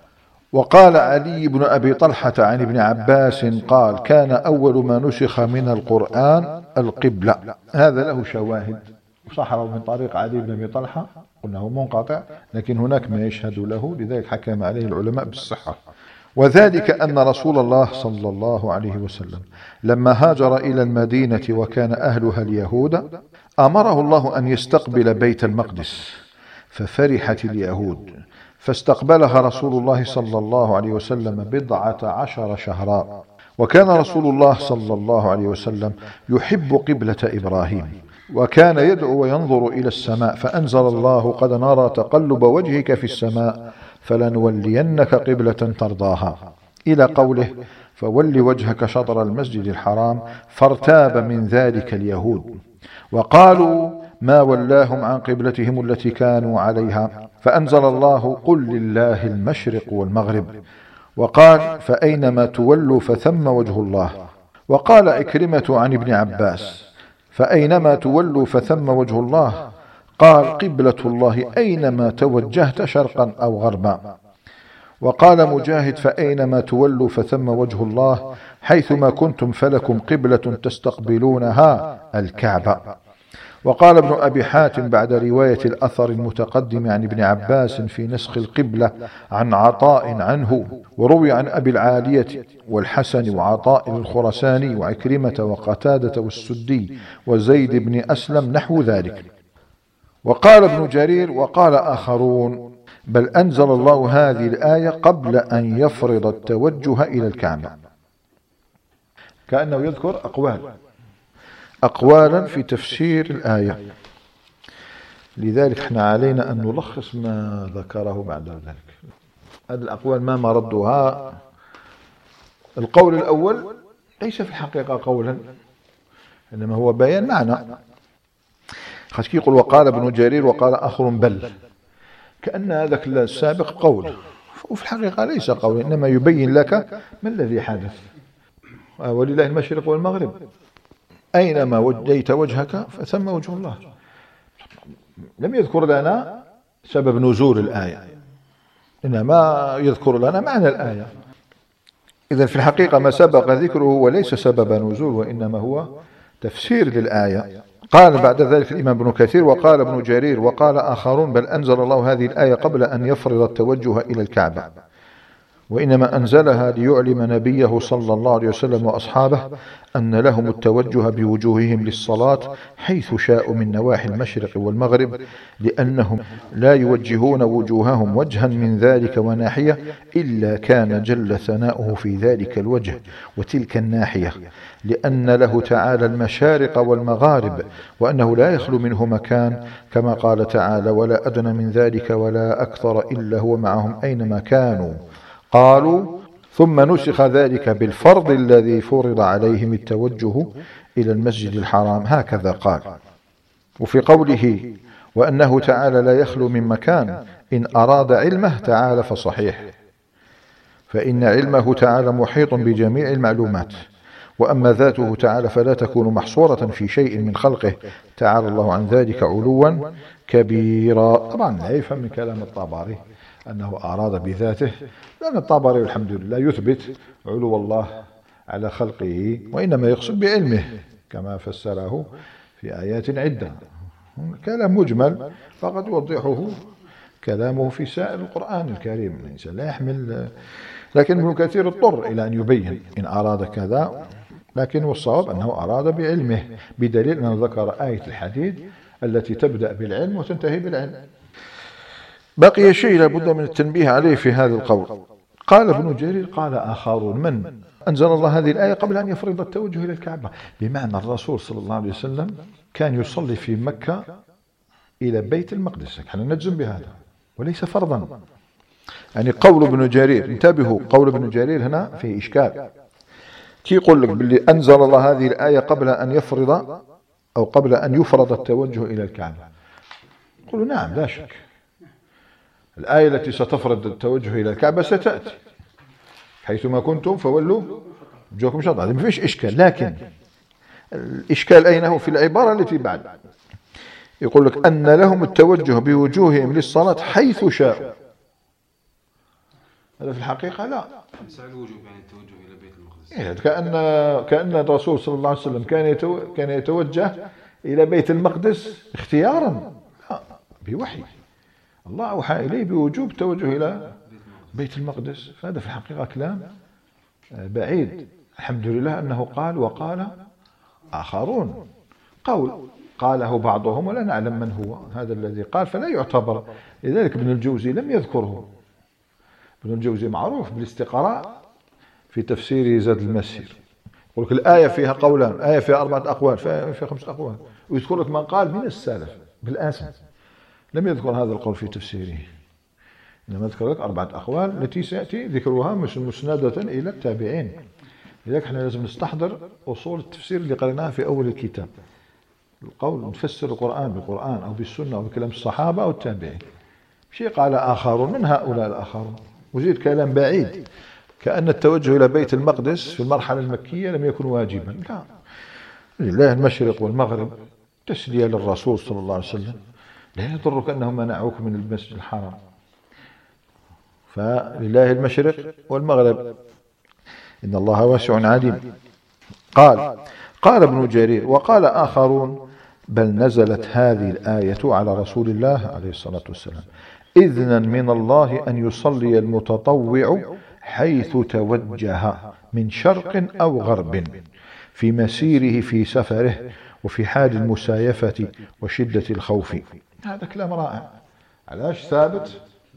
وقال علي بن أبي طلحة عن ابن عباس قال كان أول ما نسخ من القرآن القبلة. هذا له شواهد صحه من طريق علي بن أبي طلحة، قلنا هو منقطع لكن هناك ما يشهد له، لذلك حكم عليه العلماء بالصحة. وذلك أن رسول الله صلى الله عليه وسلم لما هاجر إلى المدينة وكان أهلها اليهود أمره الله أن يستقبل بيت المقدس، ففرحت اليهود فاستقبلها رسول الله صلى الله عليه وسلم 14 شهرا. وكان رسول الله صلى الله عليه وسلم يحب قبلة إبراهيم، وكان يدعو وينظر إلى السماء، فأنزل الله قد نرى تقلب وجهك في السماء فلنولينك قبلة ترضاها، إلى قوله فول وجهك شطر المسجد الحرام، فارتاب من ذلك اليهود وقالوا ما ولاهم عن قبلتهم التي كانوا عليها، فأنزل الله قل لله المشرق والمغرب، وقال فأينما تولوا فثم وجه الله. وقال إكرمة عن ابن عباس فأينما تولوا فثم وجه الله، قال قبلة الله أينما توجهت شرقا أو غربا. وقال مجاهد فأينما تولوا فثم وجه الله، حيثما كنتم فلكم قبلة تستقبلونها الكعبة. وقال ابن أبي حاتم بعد رواية الأثر المتقدم عن ابن عباس في نسخ القبلة عن عطاء عنه، وروي عن أبي العالية والحسن وعطاء الخرساني وعكرمة وقتادة والسدي وزيد بن أسلم نحو ذلك. وقال ابن جرير وقال آخرون بل أنزل الله هذه الآية قبل أن يفرض التوجه إلى الكعبة، كأنه يذكر أقوالا في تفسير الآية. لذلك احنا علينا أن نلخص ما ذكره بعد ذلك. هذه الأقوال ما مردها. القول الأول ليس في الحقيقة قولا، إنما هو بيان معنى. خاص يقول وقال ابن جرير وقال آخر بل، كأن هذاك السابق قول، وفي الحقيقة ليس قول، إنما يبين لك ما الذي حدث. ولله المشرق والمغرب، أينما وجهت وجهك فثم وجه الله. لم يذكر لنا سبب نزول الآية، إنما يذكر لنا معنى الآية. إذن في الحقيقة ما سبق ذكره وليس سبب نزول، وإنما هو تفسير للآية. قال بعد ذلك الإمام ابن كثير وقال ابن جرير وقال آخرون بل أنزل الله هذه الآية قبل أن يفرض التوجه إلى الكعبة، وإنما أنزلها ليعلم نبيه صلى الله عليه وسلم وأصحابه أن لهم التوجه بوجوههم للصلاة حيث شاءوا من نواحي المشرق والمغرب، لأنهم لا يوجهون وجوههم وجها من ذلك وناحية إلا كان جل ثناؤه في ذلك الوجه وتلك الناحية، لأن له تعالى المشارق والمغارب، وأنه لا يخلو منه مكان، كما قال تعالى ولا أدنى من ذلك ولا أكثر إلا هو معهم أينما كانوا. قالوا ثم نسخ ذلك بالفرض الذي فرض عليهم التوجه إلى المسجد الحرام، هكذا قال. وفي قوله وأنه تعالى لا يخلو من مكان إن أراد علمه تعالى فصحيح، فإن علمه تعالى محيط بجميع المعلومات، وأما ذاته تعالى فلا تكون محصورة في شيء من خلقه تعالى الله عن ذلك علوا كبيرا. طبعا لا يفهم من كلام الطبري أنه أراد بذاته، لأن الطبري الحمد لله يثبت علو الله على خلقه، وإنما يقصد بعلمه كما فسره في آيات عدة. كلام مجمل فقد يوضحه كلامه في سائر القرآن الكريم، الإنسان لا يحمل، لكن ابن كثير اضطر إلى أن يبين إن أراد كذا، لكن والصواب أنه أراد بعلمه، بدليل أنه ذكر آية الحديد التي تبدأ بالعلم وتنتهي بالعلم. بقي شيء لابد من التنبيه عليه في هذا القول. قال ابن جرير قال آخرون من أنزل الله هذه الآية قبل أن يفرض التوجه إلى الكعبة، بمعنى الرسول صلى الله عليه وسلم كان يصلي في مكة إلى بيت المقدس، نحن نجزم بهذا وليس فرضا. يعني قول ابن جرير، انتبهوا، قول ابن جرير هنا فيه إشكال. كي يقول لك باللي أنزل الله هذه الآية قبل أن يفرض أو قبل أن يفرض التوجه إلى الكعبة، قلوا نعم لا شك، الآية التي ستفرض التوجه إلى الكعبة ستأتي حيثما كنتم فولوا وجوهكم شطرها، ما فيش إشكال. لكن الإشكال أين هو؟ في العبارة التي بعد، يقول لك أن لهم التوجه بوجوههم للصلاة حيث شاءوا. هذا في الحقيقة لا. مسألة الوجوب يعني التوجه إلى بيت المقدس. كأن الرسول صلى الله عليه وسلم كان يتوجه إلى بيت المقدس اختيارا، لا بوحي. الله أوحى إليه بوجوب التوجه إلى بيت المقدس. فهذا في الحقيقة كلام بعيد. الحمد لله أنه قال وقال آخرون، قول قاله بعضهم ولا نعلم من هو هذا الذي قال، فلا يعتبر. لذلك ابن الجوزي لم يذكره. ابن الجوزي معروف بالاستقراء في تفسير زاد المسير، يقول لك الآية فيها قولان، الآية فيها 4 أقوال، فيها 5 أقوال، ويذكر لك من قال من السلف بالآسف. لم يذكر هذا القول في تفسيره، إنما ذكر لك 4 أقوال التي سيأتي ذكرها مسندة إلى التابعين. لذلك احنا لازم نستحضر أصول التفسير اللي قرأناها في أول الكتاب. القول نفسر القرآن بالقرآن أو بالسنة أو بكلام الصحابة أو التابعين. شيء قال آخرون، من هؤلاء الآخرون؟ وزيد كلام بعيد، كأن التوجه إلى بيت المقدس في المرحلة المكية لم يكن واجبا. لا، لله المشرق والمغرب، تسلية للرسول صلى الله عليه وسلم. لا يضرك أنهم منعوك من المسجد الحرام، فلله المشرق والمغرب، إن الله واسع عليم. قال ابن جرير وقال آخرون بل نزلت هذه الآية على رسول الله عليه الصلاة والسلام إذنا من الله أن يصلي المتطوع حيث توجه من شرق أو غرب في مسيره في سفره وفي حال المسايفة وشدة الخوف. هذا كلام رائع. علاش ثابت؟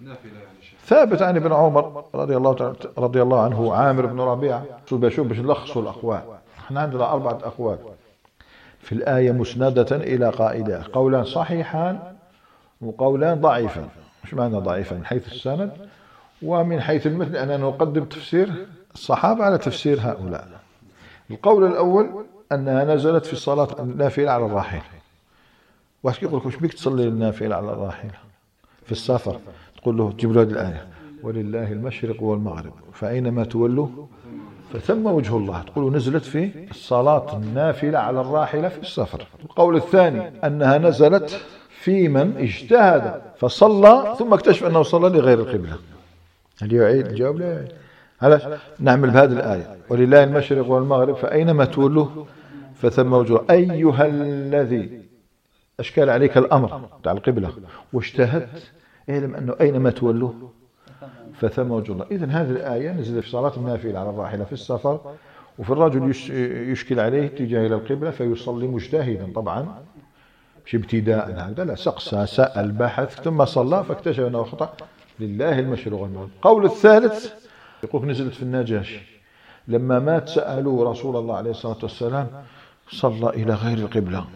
ثابت عن ابن عمر رضي الله عنه، عامر بن ربيعة. باش نلخصوا الأقوال، احنا عندنا 4 أقوال في الآية مسندة إلى قائلها، قولان صحيحان وقولان ضعيفان. مش معنى ضعيفا؟ من حيث السند ومن حيث المتن، أننا نقدم تفسير الصحابة على تفسير هؤلاء. القول الأول أنها نزلت في الصلاة النافلة على الراحلة. واش يقول لك وش بيك تصلي النافلة على الراحلة في السفر؟ تقول له تجيب له هذه الآية ولله المشرق والمغرب فأينما تولوا فثم وجه الله. تقول نزلت في الصلاة النافلة على الراحلة في السفر. القول الثاني أنها نزلت في من اجتهد فصلى ثم اكتشف أنه صلى لغير القبلة. هل يعيد الجواب؟ لا يعيد. هلا نعمل بهذه الآية ولله المشرق والمغرب فأينما تولوا فثم وجه. أيها الذي أشكال عليك الأمر تاع القبلة واجتهدت، اعلم أنه أينما تولوا فثم وجه الله. إذن هذه الآية نزلت في صلاة النافلة على الراحلة في السفر، وفي الرجل يشكل عليه اتجاه إلى القبلة فيصلي مجتهدا، طبعا مش ابتداء هذا، لا، سقسى سأل بحث ثم صلى فاكتشف أنه خطأ. لله المشرق والمغرب. القول الثالث يقول نزلت في النجاشي لما مات سألوا رسول الله عليه الصلاة والسلام صلى إلى غير القبلة،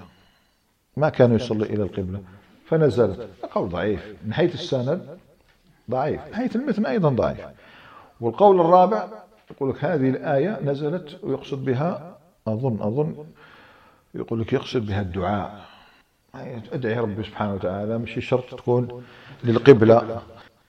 ما كانوا يصلي إلى القبلة فنزلت. قول ضعيف من حيث السند، ضعيف من حيث المتن أيضا ضعيف. والقول الرابع يقول لك هذه الآية نزلت ويقصد بها أظن يقول لك يقصد بها الدعاء، ادعي ربي سبحانه وتعالى، مش شرط تكون للقبلة.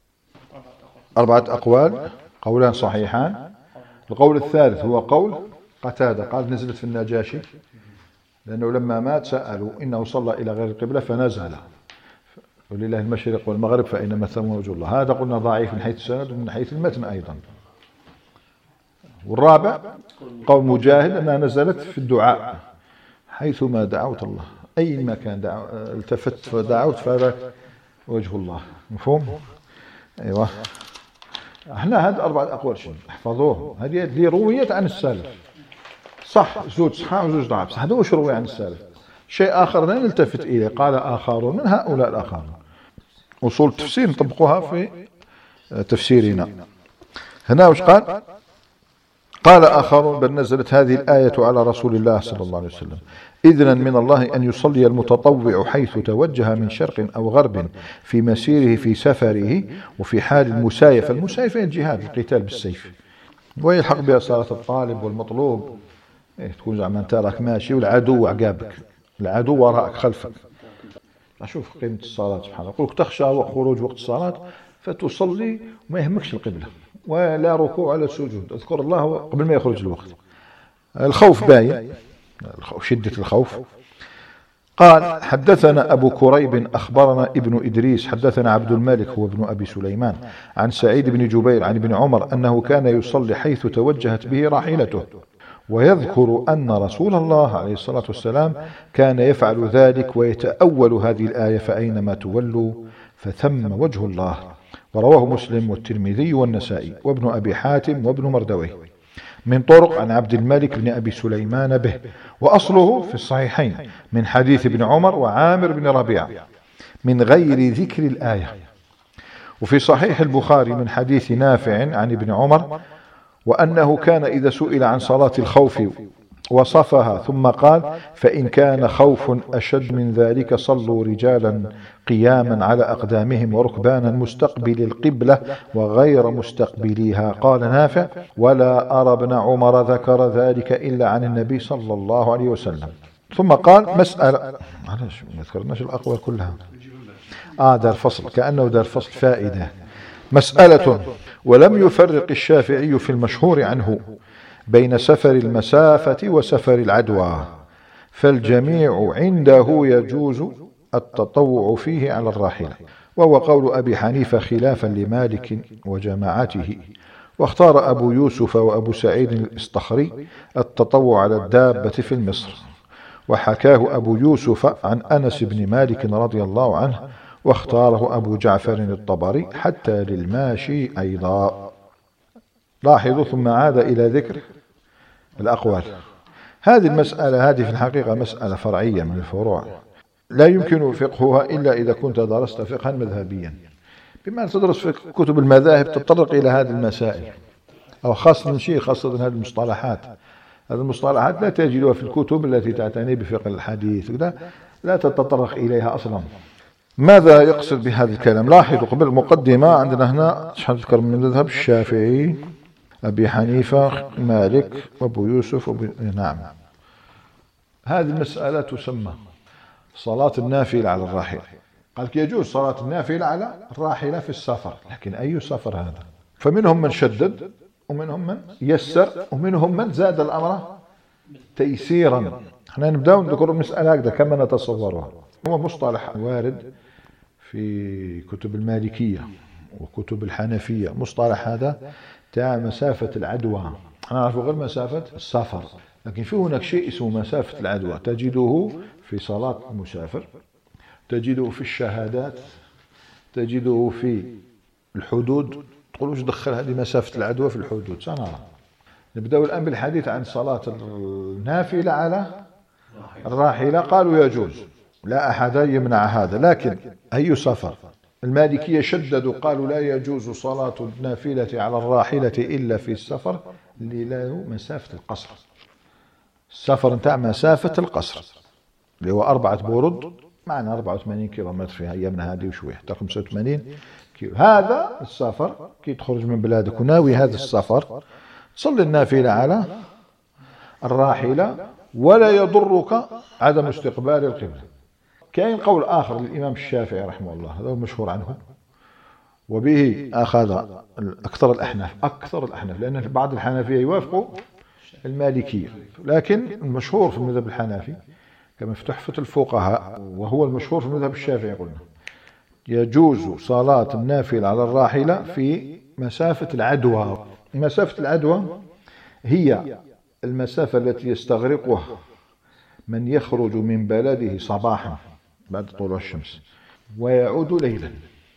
4 أقوال، قولان صحيحان. القول الثالث هو قول قتادة قال نزلت في النجاشي لأنه لما مات سألوا إنه صلى إلى غير القبلة فنزل ولله المشرق والمغرب فأينما ثم وجه الله. هذا قلنا ضعيف من حيث السند ومن حيث المتن أيضا. والرابع قول مجاهد أنها نزلت في الدعاء حيثما دعوت الله، أي مكان التفت فدعوت فهذا وجه الله. مفهوم؟ أيوة. احنا هذه 4 أقوال شنو احفظوهم، هذه اللي رويت عن السلف صح، زوج صحاح وزوج ضعف، صح، هذا وش روي عن السلف. شيء آخر لا نلتفت إليه، قال آخرون، من هؤلاء الآخرون. أصول التفسير نطبقها في تفسيرنا. هنا وش قال؟ قال آخرون بل نزلت هذه الآية على رسول الله صلى الله عليه وسلم إذنا من الله أن يصلي المتطوع حيث توجه من شرق أو غرب في مسيره في سفره وفي حال المسايفة. المسايفة الجهاد، القتال بالسيف، ويلحق بها صلاة الطالب والمطلوب. تكون زعما انت راك ماشي والعدو عقابك، العدو وراءك خلفك. شوف قيمة الصلاة سبحان الله. يقولك تخشى خروج وقت الصلاة فتصلي وما يهمكش القبلة ولا ركوع ولا سجود، اذكر الله قبل ما يخرج الوقت. الخوف باين، شدة الخوف. قال حدثنا أبو كريب أخبرنا ابن إدريس حدثنا عبد الملك هو ابن أبي سليمان عن سعيد بن جبير عن ابن عمر أنه كان يصلي حيث توجهت به راحلته، ويذكر أن رسول الله عليه الصلاة والسلام كان يفعل ذلك ويتأول هذه الآية فأينما تولوا فثم وجه الله. ورواه مسلم والترمذي والنسائي وابن أبي حاتم وابن مردويه من طرق عن عبد الملك بن أبي سليمان به، وأصله في الصحيحين من حديث ابن عمر وعامر بن ربيعة من غير ذكر الآية. وفي صحيح البخاري من حديث نافع عن ابن عمر وأنه كان إذا سئل عن صلاة الخوف وصفها ثم قال فإن كان خوف أشد من ذلك صلوا رجالا قياما على أقدامهم وركبانا مستقبل القبلة وغير مستقبليها. قال نافع ولا أرى ابن عمر ذكر ذلك إلا عن النبي صلى الله عليه وسلم. ثم قال مسألة معلش ما ذكرناش الأقوال كلها دار فصل كأنه دار فصل فائدة. مسألة ولم يفرق الشافعي في المشهور عنه بين سفر المسافة وسفر العدوى، فالجميع عنده يجوز التطوع فيه على الراحلة، وهو قول أبي حنيفة خلافا لمالك وجماعته. واختار أبو يوسف وأبو سعيد الإسطخري التطوع على الدابة في مصر، وحكاه أبو يوسف عن أنس بن مالك رضي الله عنه، واختاره أبو جعفر الطبري حتى للماشي أيضا. لاحظوا ثم عاد إلى ذكر الأقوال. هذه المسألة هذه في الحقيقة مسألة فرعية من الفروع لا يمكن فقهها إلا إذا كنت درست فقها مذهبيا، بما أن تدرس في كتب المذاهب تتطرق إلى هذه المسائل، أو خاصة شيء خاصة هذه المصطلحات. هذه المصطلحات لا تجدها في الكتب التي تعتني بفقه الحديث، لا تتطرق إليها أصلا. ماذا يقصد بهذا الكلام؟ لاحظوا قبل المقدمة عندنا هنا نذكر من المذهب الشافعي أبي حنيفة مالك وأبو يوسف نعم. هذه المسألة تسمى صلاة النافلة على الراحلة. قال يجوز صلاة النافلة على الراحلة في السفر، لكن أي سفر هذا؟ فمنهم من شدد ومنهم من يسر ومنهم من زاد الأمر تيسيرا. احنا نبدأ نذكر المسألة هكذا كما نتصورها. هو مصطلح وارد في كتب المالكية وكتب الحنفية، مصطلح هذا تاع مسافة العدوى. احنا نعرف غير مسافة السفر، لكن في هناك شيء اسمه مسافة العدوى، تجده في صلاة المسافر، تجده في الشهادات، تجده في الحدود. تقولوش دخل هذه مسافة العدوى في الحدود، سنرى. نبدأ الآن بالحديث عن صلاة النافلة على الراحلة. قالوا يجوز، لا أحد يمنع هذا، لكن أي سفر؟ المالكية شددوا قالوا لا يجوز صلاة النافلة على الراحلة إلا في السفر اللي له مسافة القصر. السفر نتاع مسافة القصر اللي هو 4 برد، معنا 84 كيلومتر في أيامنا هذه وشوية، حتى 85 كيلو. هذا السفر كي تخرج من بلادك وناوي هذا السفر تصلي النافلة على الراحلة ولا يضرك عدم استقبال القبلة. كاين قول آخر للإمام الشافعي رحمه الله، هذا هو المشهور عنه، وبه أخذ أكثر الأحناف، لأن بعض الحنفية يوافقوا المالكية، لكن المشهور في المذهب الحنفي كما في تحفة الفقهاء وهو المشهور في المذهب الشافعي قلنا يجوز صلاة النافلة على الراحلة في مسافة العدوى. مسافة العدوى هي المسافة التي يستغرقها من يخرج من بلده صباحا بعد طلوع الشمس ويعود ليلا،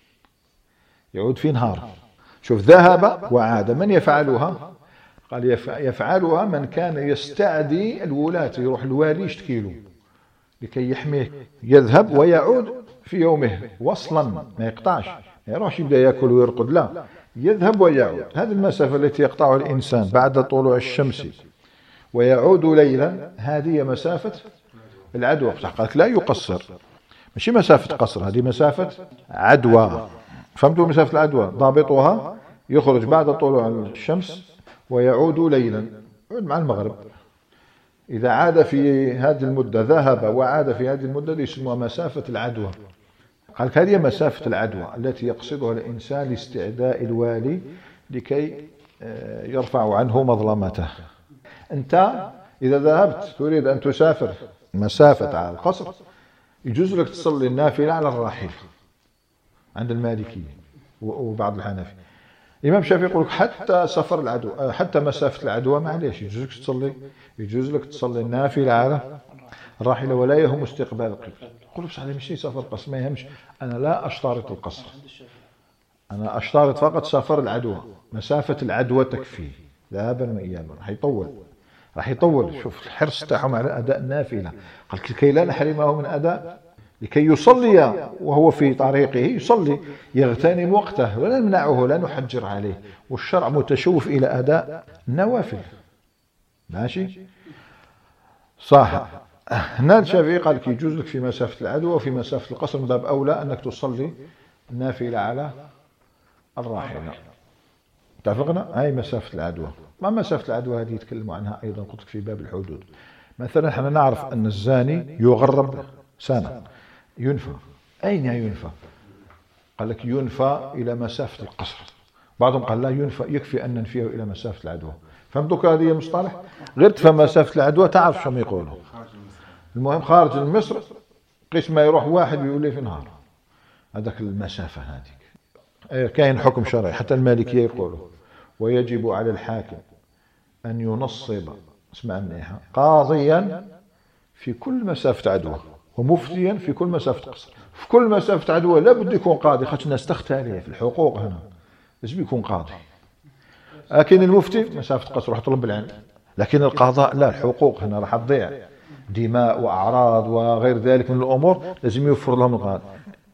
يعود في نهار. شوف، ذهب وعاد. من يفعلها؟ قال يفعلها من كان يستعدي الولاة، يروح الوالي يشتكي له لكي يحميه، يذهب ويعود في يومه وصلا، ما يقطعش، ما يروحش يبدأ يأكل ويرقد، لا، يذهب ويعود. هذه المسافة التي يقطعها الإنسان بعد طلوع الشمس ويعود ليلا، هذه مسافة العدوى. قال لا يقصر، ماشي مسافة قصر، هذه مسافة عدوى. فهمتوا مسافة العدوى؟ ضابطها يخرج بعد طلوع الشمس ويعود ليلا، يعود مع المغرب. إذا عاد في هذه المدة، ذهب وعاد في هذه المدة، يسمى مسافة العدوى. قال هذه مسافة العدوى التي يقصدها الإنسان لاستعداء الوالي لكي يرفع عنه مظلمته. أنت إذا ذهبت تريد أن تسافر مسافة على القصر، يجوز لك تصلي النافلة على الراحلة عند المالكية وبعض الحنفية. الإمام الشافعي يقول لك حتى سفر العدو، حتى مسافة العدوى معليش يجوز لك تصلي النافلة على الراحلة ولا يهم استقبال القبلة. يقول بصح هذا ماشي سفر القصر، ما يهمش، أنا لا أشترط القصر، أنا أشترط فقط سفر العدوى، مسافة العدوى تكفي ذهابا وإيابا. راح يطول. شوف الحرص تاعهم على أداء النافلة، قال كي لا نحرمه من أداء، لكي يصلي وهو في طريقه يصلي، يغتنم وقته ولا نمنعه، لا نحجر عليه، والشرع متشوف إلى أداء النوافل. ماشي صح. هنا الشافعي قال لك يجوز لك في مسافة العدوى وفي مسافة القصر، من باب أولى أنك تصلي النافلة على الراحلة. اتفقنا؟ هاي مسافة العدوى. ما مسافة العدوى هذه يتكلموا عنها أيضا قلت لك في باب الحدود. مثلا احنا نعرف أن الزاني يغرب سنة، ينفى. أين ينفى؟ قال لك ينفى إلى مسافة القصر، بعضهم قال لا ينفى، يكفي أن ننفيه إلى مسافة العدوى. فهمتوك؟ هذه مصطلح غير تفهم مسافة العدوى تعرف شو يقولوا. المهم خارج من مصر قيس ما يروح واحد ويقول لي في نهار، هذاك المسافة هذيك. كاين حكم شرعي حتى المالكية يقولوا ويجب على الحاكم أن ينصب، اسمع منيحة، قاضيا في كل مسافة عدوى ومفتيا في كل مسافة قصر. في كل مسافة عدوى لابد يكون قاضي، خاطر الناس تختلف في الحقوق هنا، لازم يكون قاضي. لكن المفتي مسافة قصر راح طلب العلم، لكن القضاء لا، الحقوق هنا راح تضيع، دماء وأعراض وغير ذلك من الأمور، لازم يوفر لهم القاضي.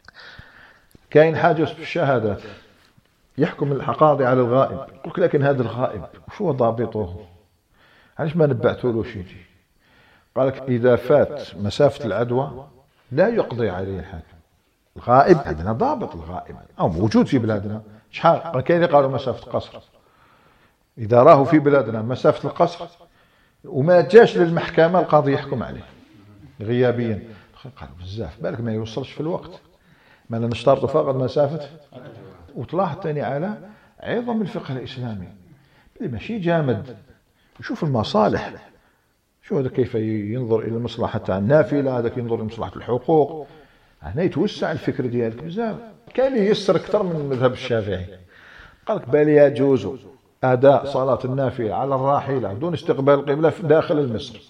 كاين حاجة في الشهادات يحكم القاضي على الغائب، يقول لكن هذا الغائب شو ضابطه؟ علاش ما نبعثوا له شيء؟ قال لك إذا فات مسافة العدوى لا يقضي عليه الحاكم. الغائب عندنا ضابط، الغائب أو موجود في بلادنا شحال، قال كاين قالوا مسافة القصر، إذا راه في بلادنا مسافة القصر وما جاش للمحكمة القاضي يحكم عليه غيابيا. قالوا بزاف، بالك ما يوصلش في الوقت، ما نشترط فقط مسافة. وتلاحظ تاني على عظم الفقه الإسلامي اللي ماشي جامد، يشوف المصالح، شو هذا كيف ينظر إلى المصلحة تاع النافلة، هذاك ينظر لمصلحة الحقوق. هنا يتوسع الفكر ديالك بزاف. كان ييسر أكثر من المذهب الشافعي، قال لك بل يجوز أداء صلاة النافلة على الراحلة دون استقبال القبلة داخل المصر،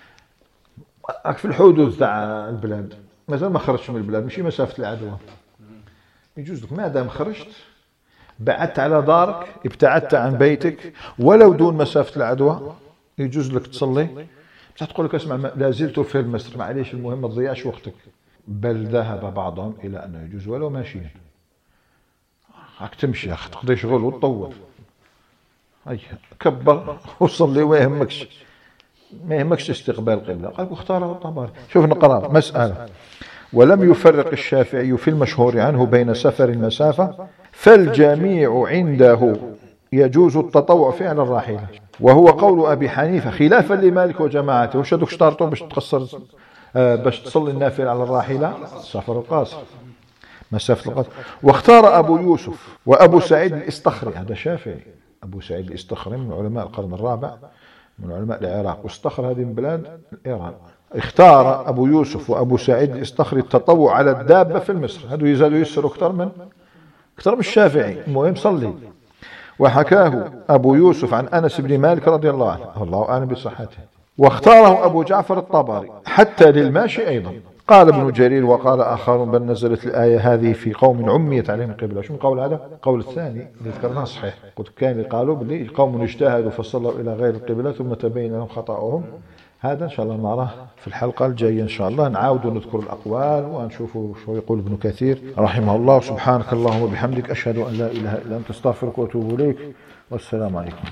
في الحدود تاع البلاد، مازال ما خرجتش من البلاد، ماشي مسافة العدوى. يجوز لك ما دام خرجت، بعدت على دارك، ابتعدت عن بيتك ولو دون مسافة العدوى، يجوز لك تصلي. بصح تقول لك اسمع لا زلت في مصر، معليش المهم ما تضيعش وقتك. بل ذهب بعضهم إلى أنه يجوز ولو ماشيا، راك تمشي أخي تقضي شغل وتطول، أي كبر وصلي ما يهمكش استقبال القبلة. قال واختاره الطبري. شوف نقرأ مسألة: ولم يفرق الشافعي في المشهور عنه بين سفر المسافة، فالجميع عنده يجوز التطوع فعل الراحلة، وهو قول أبي حنيفة خلافا لمالك وجماعته. وش هذوك اشترطوا باش تقصر باش تصلي النافلة على الراحلة؟ سفر القاصر، مسافة القصر. واختار أبو يوسف وأبو سعيد الإسطخري، هذا شافعي، أبو سعيد الإسطخري من علماء القرن الرابع، من علماء العراق، واستخر هذه من بلاد إيران. اختار أبو يوسف وأبو سعيد الإسطخري التطوع على الدابة في مصر، هذو يزالوا يسروا أكثر من الشافعي، المهم صلي. وحكاه أبو يوسف عن أنس بن مالك رضي الله عنه، الله أعلم بصحته. واختاره أبو جعفر الطبري حتى للماشي أيضا. قال ابن جرير وقال آخرون بل نزلت الآية هذه في قوم عميت عليهم القبلة. شو قول هذا؟ قول الثاني اللي ذكرناه صحيح، قلت كان اللي قالوا بلي قوم اجتهدوا فصلوا إلى غير القبلة ثم تبين لهم خطأهم. هذا إن شاء الله نراه في الحلقة الجاية إن شاء الله، نعاود نذكر الأقوال ونشوفوا شو يقول ابن كثير رحمه الله. سبحانك اللهم وبحمدك، أشهد أن لا إله إلا أنت، أستغفرك وأتوب إليك، والسلام عليكم.